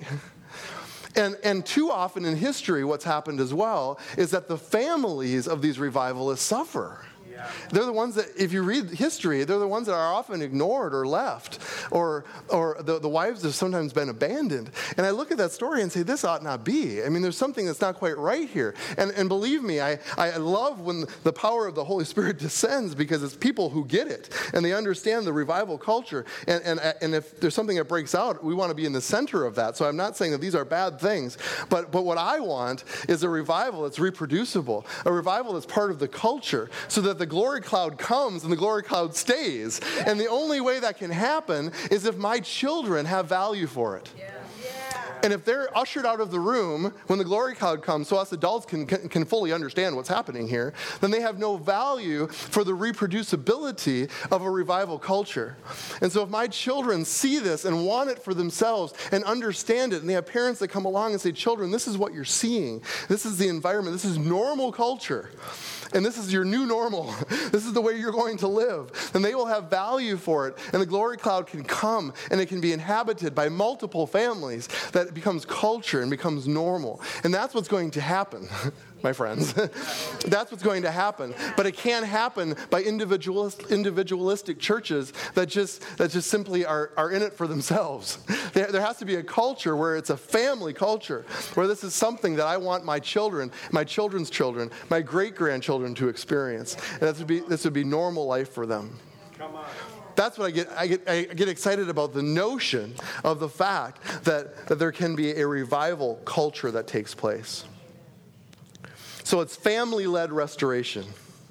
And, and too often in history, what's happened as well is that the families of these revivalists suffer. They're the ones that, if you read history, they're the ones that are often ignored or left, or or the, the wives have sometimes been abandoned. And I look at that story and say, this ought not be. I mean, there's something that's not quite right here. And and believe me, I, I love when the power of the Holy Spirit descends, because it's people who get it, and they understand the revival culture. And, and, and if there's something that breaks out, we want to be in the center of that. So I'm not saying that these are bad things, but, but what I want is a revival that's reproducible, a revival that's part of the culture, so that the glory cloud comes and the glory cloud stays. And the only way that can happen is if my children have value for it. Yeah. And if they're ushered out of the room when the glory cloud comes, so us adults can, can, can fully understand what's happening here, then they have no value for the reproducibility of a revival culture. And so if my children see this and want it for themselves and understand it, and they have parents that come along and say, children, this is what you're seeing. This is the environment. This is normal culture. And this is your new normal. This is the way you're going to live. And they will have value for it. And the glory cloud can come, and it can be inhabited by multiple families that it becomes culture and becomes normal. And that's what's going to happen, my friends. That's what's going to happen. But it can't happen by individualist, individualistic churches that just that just simply are, are in it for themselves. There, there has to be a culture where it's a family culture, where this is something that I want my children, my children's children, my great-grandchildren to experience. And this would be, this would be normal life for them. Come on. That's what I get, I get. I get excited about the notion of the fact that, that there can be a revival culture that takes place. So it's family-led restoration,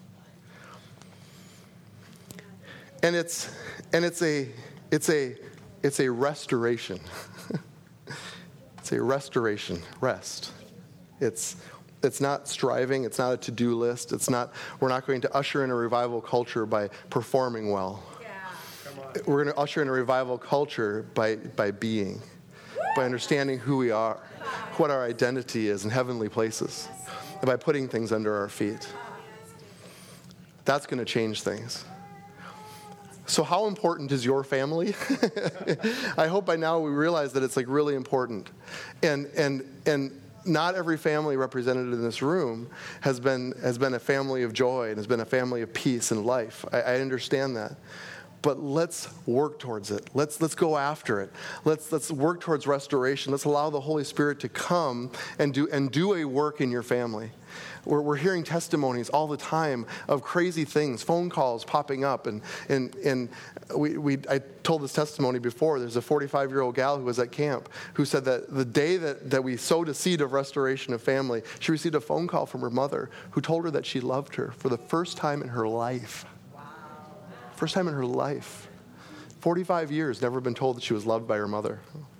and it's and it's a it's a it's a restoration. It's a restoration, rest. It's it's not striving. It's not a to-do list. It's not. We're not going to usher in a revival culture by performing well. We're going to usher in a revival culture by, by being, by understanding who we are, what our identity is in heavenly places, and by putting things under our feet. That's going to change things. So how important is your family? I hope by now we realize that it's like really important. And and and not every family represented in this room has been has been a family of joy and has been a family of peace and life. I, I understand that. But let's work towards it. Let's let's go after it. Let's let's work towards restoration. Let's allow the Holy Spirit to come and do and do a work in your family. We're, we're hearing testimonies all the time of crazy things, phone calls popping up, and and and we we I told this testimony before. There's a forty-five-year-old gal who was at camp who said that the day that, that we sowed a seed of restoration of family, she received a phone call from her mother who told her that she loved her for the first time in her life. First time in her life. forty-five years, never been told that she was loved by her mother.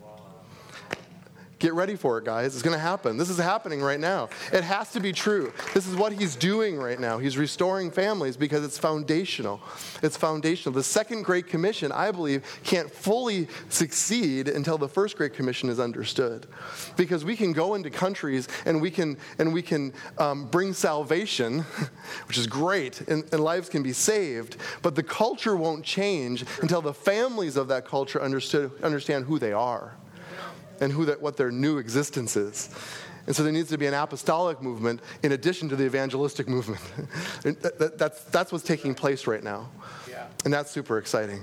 Get ready for it, guys. It's going to happen. This is happening right now. It has to be true. This is what he's doing right now. He's restoring families because it's foundational. It's foundational. The second Great Commission, I believe, can't fully succeed until the first Great Commission is understood. Because we can go into countries and we can and we can um, bring salvation, which is great, and, and lives can be saved, but the culture won't change until the families of that culture understood, understand who they are. And who that, what their new existence is. And so there needs to be an apostolic movement in addition to the evangelistic movement. that, that, that's, that's what's taking place right now. Yeah. And that's super exciting.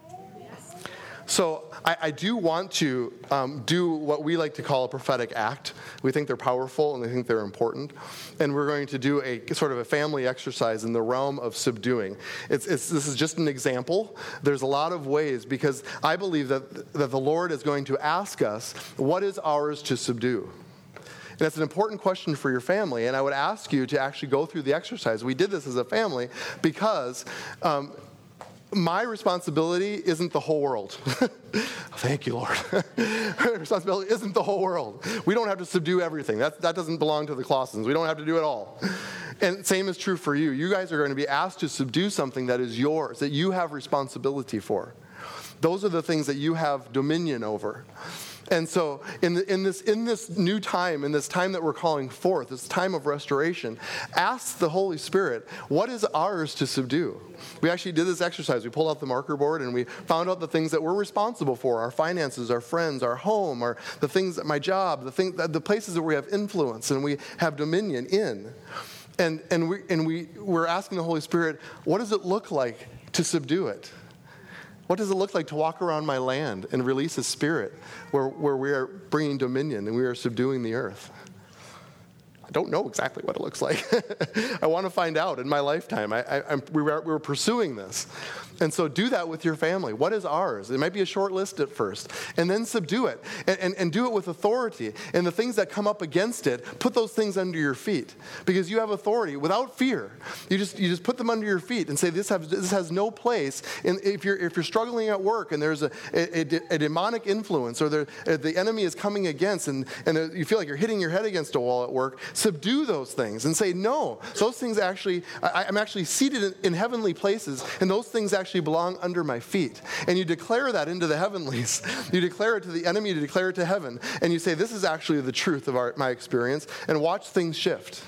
So I, I do want to um, do what we like to call a prophetic act. We think they're powerful and we think they're important. And we're going to do a sort of a family exercise in the realm of subduing. It's, it's, this is just an example. There's a lot of ways because I believe that, that the Lord is going to ask us, what is ours to subdue? And that's an important question for your family. And I would ask you to actually go through the exercise. We did this as a family because um, my responsibility isn't the whole world. Thank you, Lord. My responsibility isn't the whole world. We don't have to subdue everything. That, that doesn't belong to the Colossians. We don't have to do it all. And same is true for you. You guys are going to be asked to subdue something that is yours, that you have responsibility for. Those are the things that you have dominion over. And so in, the, in, this, in this new time, in this time that we're calling forth, this time of restoration, ask the Holy Spirit, what is ours to subdue? We actually did this exercise. We pulled out the marker board and we found out the things that we're responsible for, our finances, our friends, our home, our, the things, my job, the, thing, the places that we have influence and we have dominion in. And, and, we, and we, we're asking the Holy Spirit, what does it look like to subdue it? What does it look like to walk around my land and release His Spirit where, where we are bringing dominion and we are subduing the earth? I don't know exactly what it looks like. I want to find out in my lifetime. I, I, I'm, we, were, we were pursuing this. And so do that with your family. What is ours? It might be a short list at first. And then subdue it. And, and, and do it with authority. And the things that come up against it, put those things under your feet. Because you have authority without fear. You just you just put them under your feet and say, this, have, this has no place. And if you're, if you're struggling at work and there's a, a, a, a demonic influence or the, the enemy is coming against and, and you feel like you're hitting your head against a wall at work, subdue those things and say, no, those things actually, I, I'm actually seated in, in heavenly places, and those things actually belong under my feet. And you declare that into the heavenlies. You declare it to the enemy, you declare it to heaven, and you say, this is actually the truth of our, my experience, and watch things shift.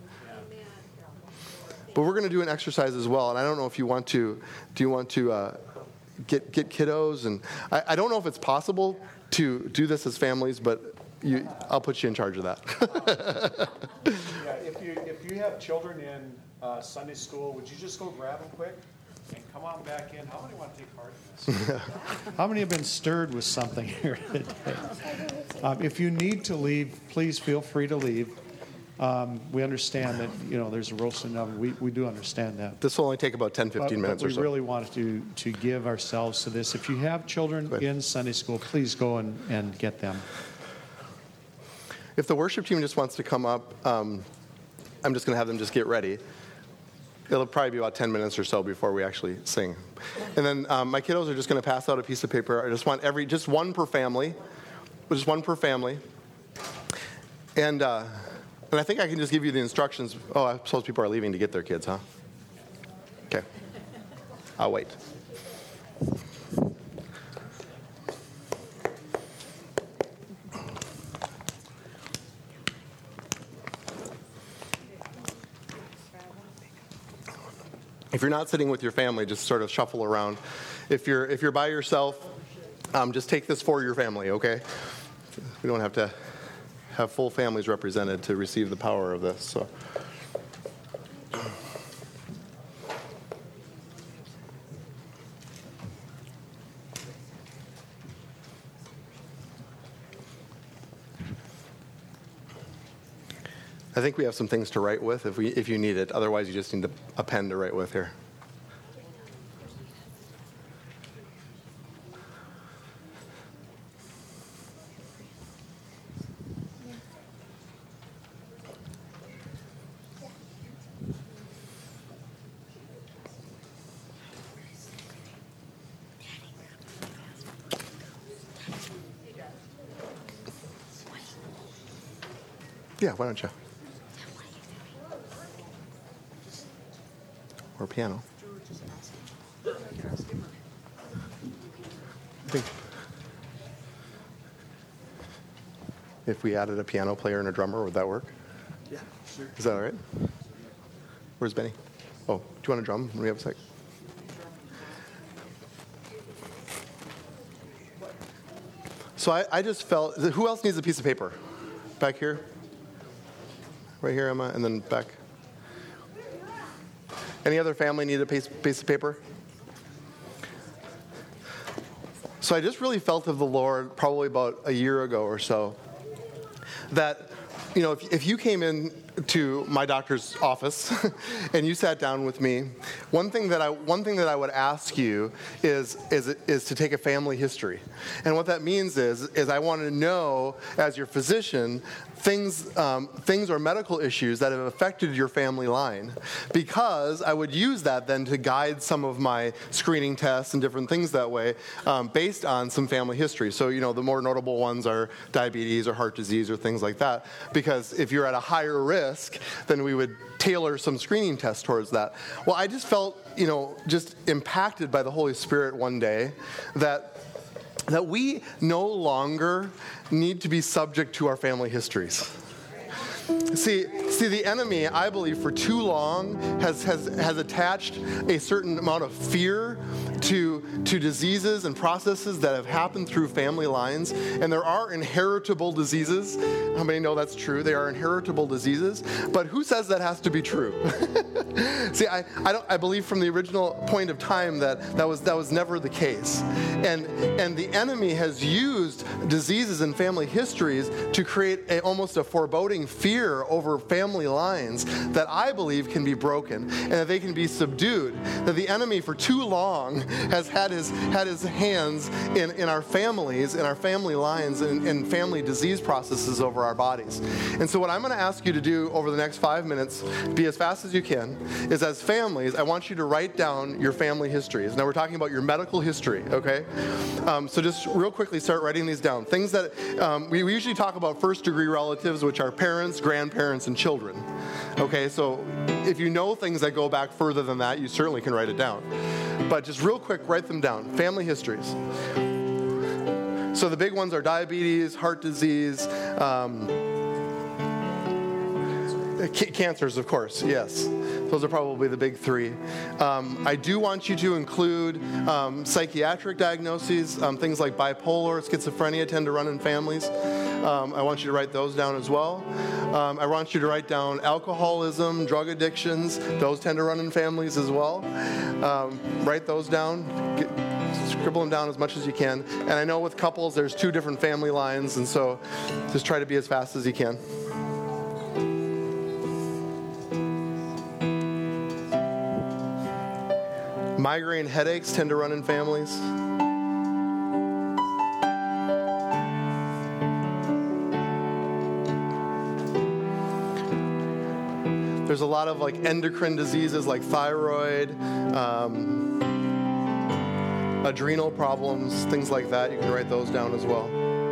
But we're going to do an exercise as well, and I don't know if you want to, do you want to uh, get, get kiddos? And I, I don't know if it's possible to do this as families, but you, I'll put you in charge of that. Yeah, if you if you have children in uh, Sunday school, would you just go grab them quick and come on back in? How many want to take part in this? How many have been stirred with something here today? Um, if you need to leave, please feel free to leave. Um, we understand that, you know, there's a roasting oven. We, we do understand that. This will only take about ten, fifteen but, minutes but or so. We really want to, to give ourselves to this. If you have children in Sunday school, please go and, and get them. If the worship team just wants to come up, um, I'm just going to have them just get ready. It'll probably be about ten minutes or so before we actually sing. And then um, my kiddos are just going to pass out a piece of paper. I just want every, just one per family. Just one per family. And... Uh, And I think I can just give you the instructions. Oh, I suppose people are leaving to get their kids, huh? Okay. I'll wait. If you're not sitting with your family, just sort of shuffle around. If you're if you're by yourself, um, just take this for your family, okay? We don't have to have full families represented to receive the power of this. So, I think we have some things to write with if we if you need it. Otherwise, you just need a pen to write with here. Yeah, why don't you? Or piano. I think if we added a piano player and a drummer, would that work? Yeah, sure. Is that all right? Where's Benny? Oh, do you want to drum when we have a sec? So I, I just felt, who else needs a piece of paper? Back here? Right here, Emma, and then back. Any other family need a piece, piece of paper? So I just really felt of the Lord probably about a year ago or so that, you know, if, if you came in to my doctor's office and you sat down with me, one thing that I one thing that I would ask you is is is to take a family history. And what that means is is I want to know, as your physician, things um, things or medical issues that have affected your family line, because I would use that then to guide some of my screening tests and different things that way, um, based on some family history. So, you know, the more notable ones are diabetes or heart disease or things like that, because if you're at a higher risk, then we would tailor some screening tests towards that. Well, I just felt, you know, just impacted by the Holy Spirit one day that that we no longer need to be subject to our family histories. See, see, the enemy, I believe, for too long has, has, has attached a certain amount of fear to, to diseases and processes that have happened through family lines. And there are inheritable diseases. How many know that's true? They are inheritable diseases. But who says that has to be true? See, I, I, don't, I believe from the original point of time that that was, that was never the case. And, and the enemy has used diseases and family histories to create a, almost a foreboding fear over family lines that I believe can be broken and that they can be subdued. That the enemy for too long has had his had his hands in, in our families, in our family lines, and, and family disease processes over our bodies. And so what I'm going to ask you to do over the next five minutes, be as fast as you can, is as families, I want you to write down your family histories. Now we're talking about your medical history, okay? Um, so just real quickly start writing these down. Things that um, we, we usually talk about first degree relatives, which are parents, grandparents, and children. Okay, so if you know things that go back further than that, you certainly can write it down. But just real quick, write them down. Family histories. So the big ones are diabetes, heart disease, um, c- cancers, of course, yes. Those are probably the big three. Um, I do want you to include um, psychiatric diagnoses. Um, things like bipolar, schizophrenia tend to run in families. Um, I want you to write those down as well. Um, I want you to write down alcoholism, drug addictions. Those tend to run in families as well. Um, write those down. Get, scribble them down as much as you can. And I know with couples, there's two different family lines, and so just try to be as fast as you can. Migraine headaches tend to run in families. There's a lot of like endocrine diseases like thyroid, um, adrenal problems, things like that. You can write those down as well.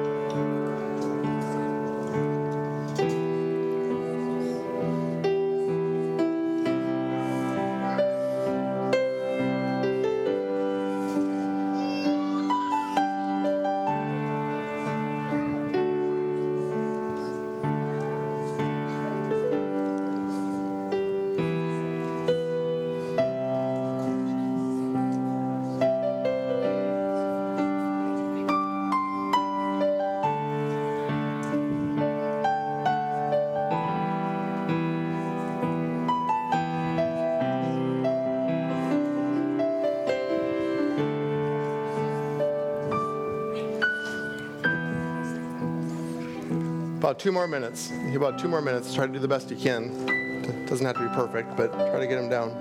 About two more minutes. About two more minutes. Try to do the best you can. It doesn't have to be perfect, but try to get them down.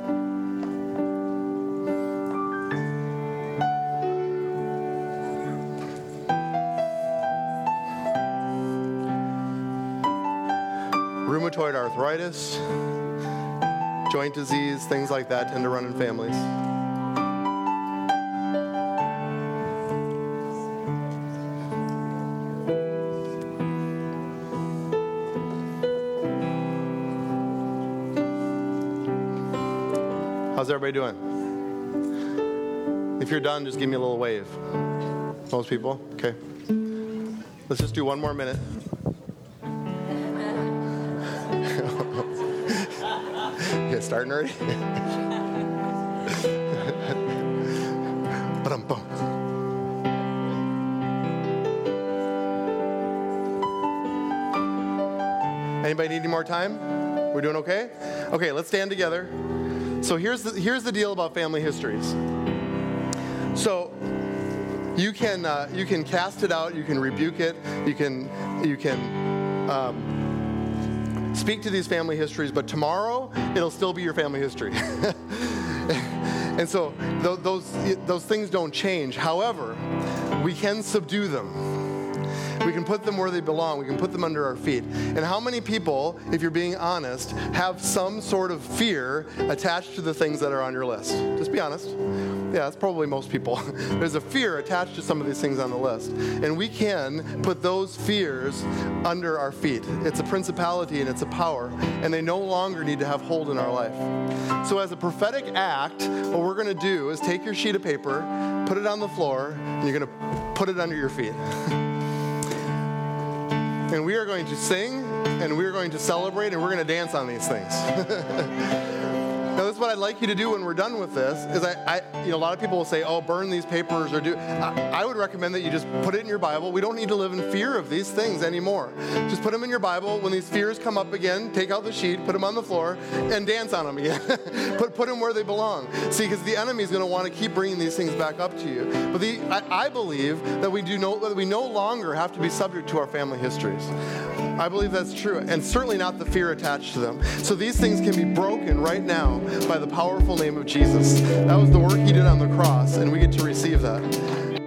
Rheumatoid arthritis, joint disease, things like that tend to run in families. How's everybody doing? If you're done, just give me a little wave. Most people? Okay. Let's just do one more minute. You guys starting already? Ba-dum-bum. Anybody need any more time? We're doing okay? Okay, let's stand together. So here's the, here's the deal about family histories. So you can uh, you can cast it out, you can rebuke it, you can you can um, speak to these family histories, but tomorrow it'll still be your family history. And so th- those those things don't change. However, we can subdue them. We can put them where they belong. We can put them under our feet. And how many people, if you're being honest, have some sort of fear attached to the things that are on your list? Just be honest. Yeah, that's probably most people. There's a fear attached to some of these things on the list. And we can put those fears under our feet. It's a principality and it's a power. And they no longer need to have hold in our life. So as a prophetic act, what we're going to do is take your sheet of paper, put it on the floor, and you're going to put it under your feet. And we are going to sing, and we are going to celebrate, and we're going to dance on these things. Now, this is what I'd like you to do when we're done with this, is I, I you know, a lot of people will say, oh, burn these papers, or do, I, I would recommend that you just put it in your Bible. We don't need to live in fear of these things anymore. Just put them in your Bible. When these fears come up again, take out the sheet, put them on the floor, and dance on them again. put, put them where they belong. See, because the enemy is going to want to keep bringing these things back up to you. But the, I, I believe that we, do no, that we no longer have to be subject to our family histories. I believe that's true, and certainly not the fear attached to them. So these things can be broken right now by the powerful name of Jesus. That was the work he did on the cross, and we get to receive that.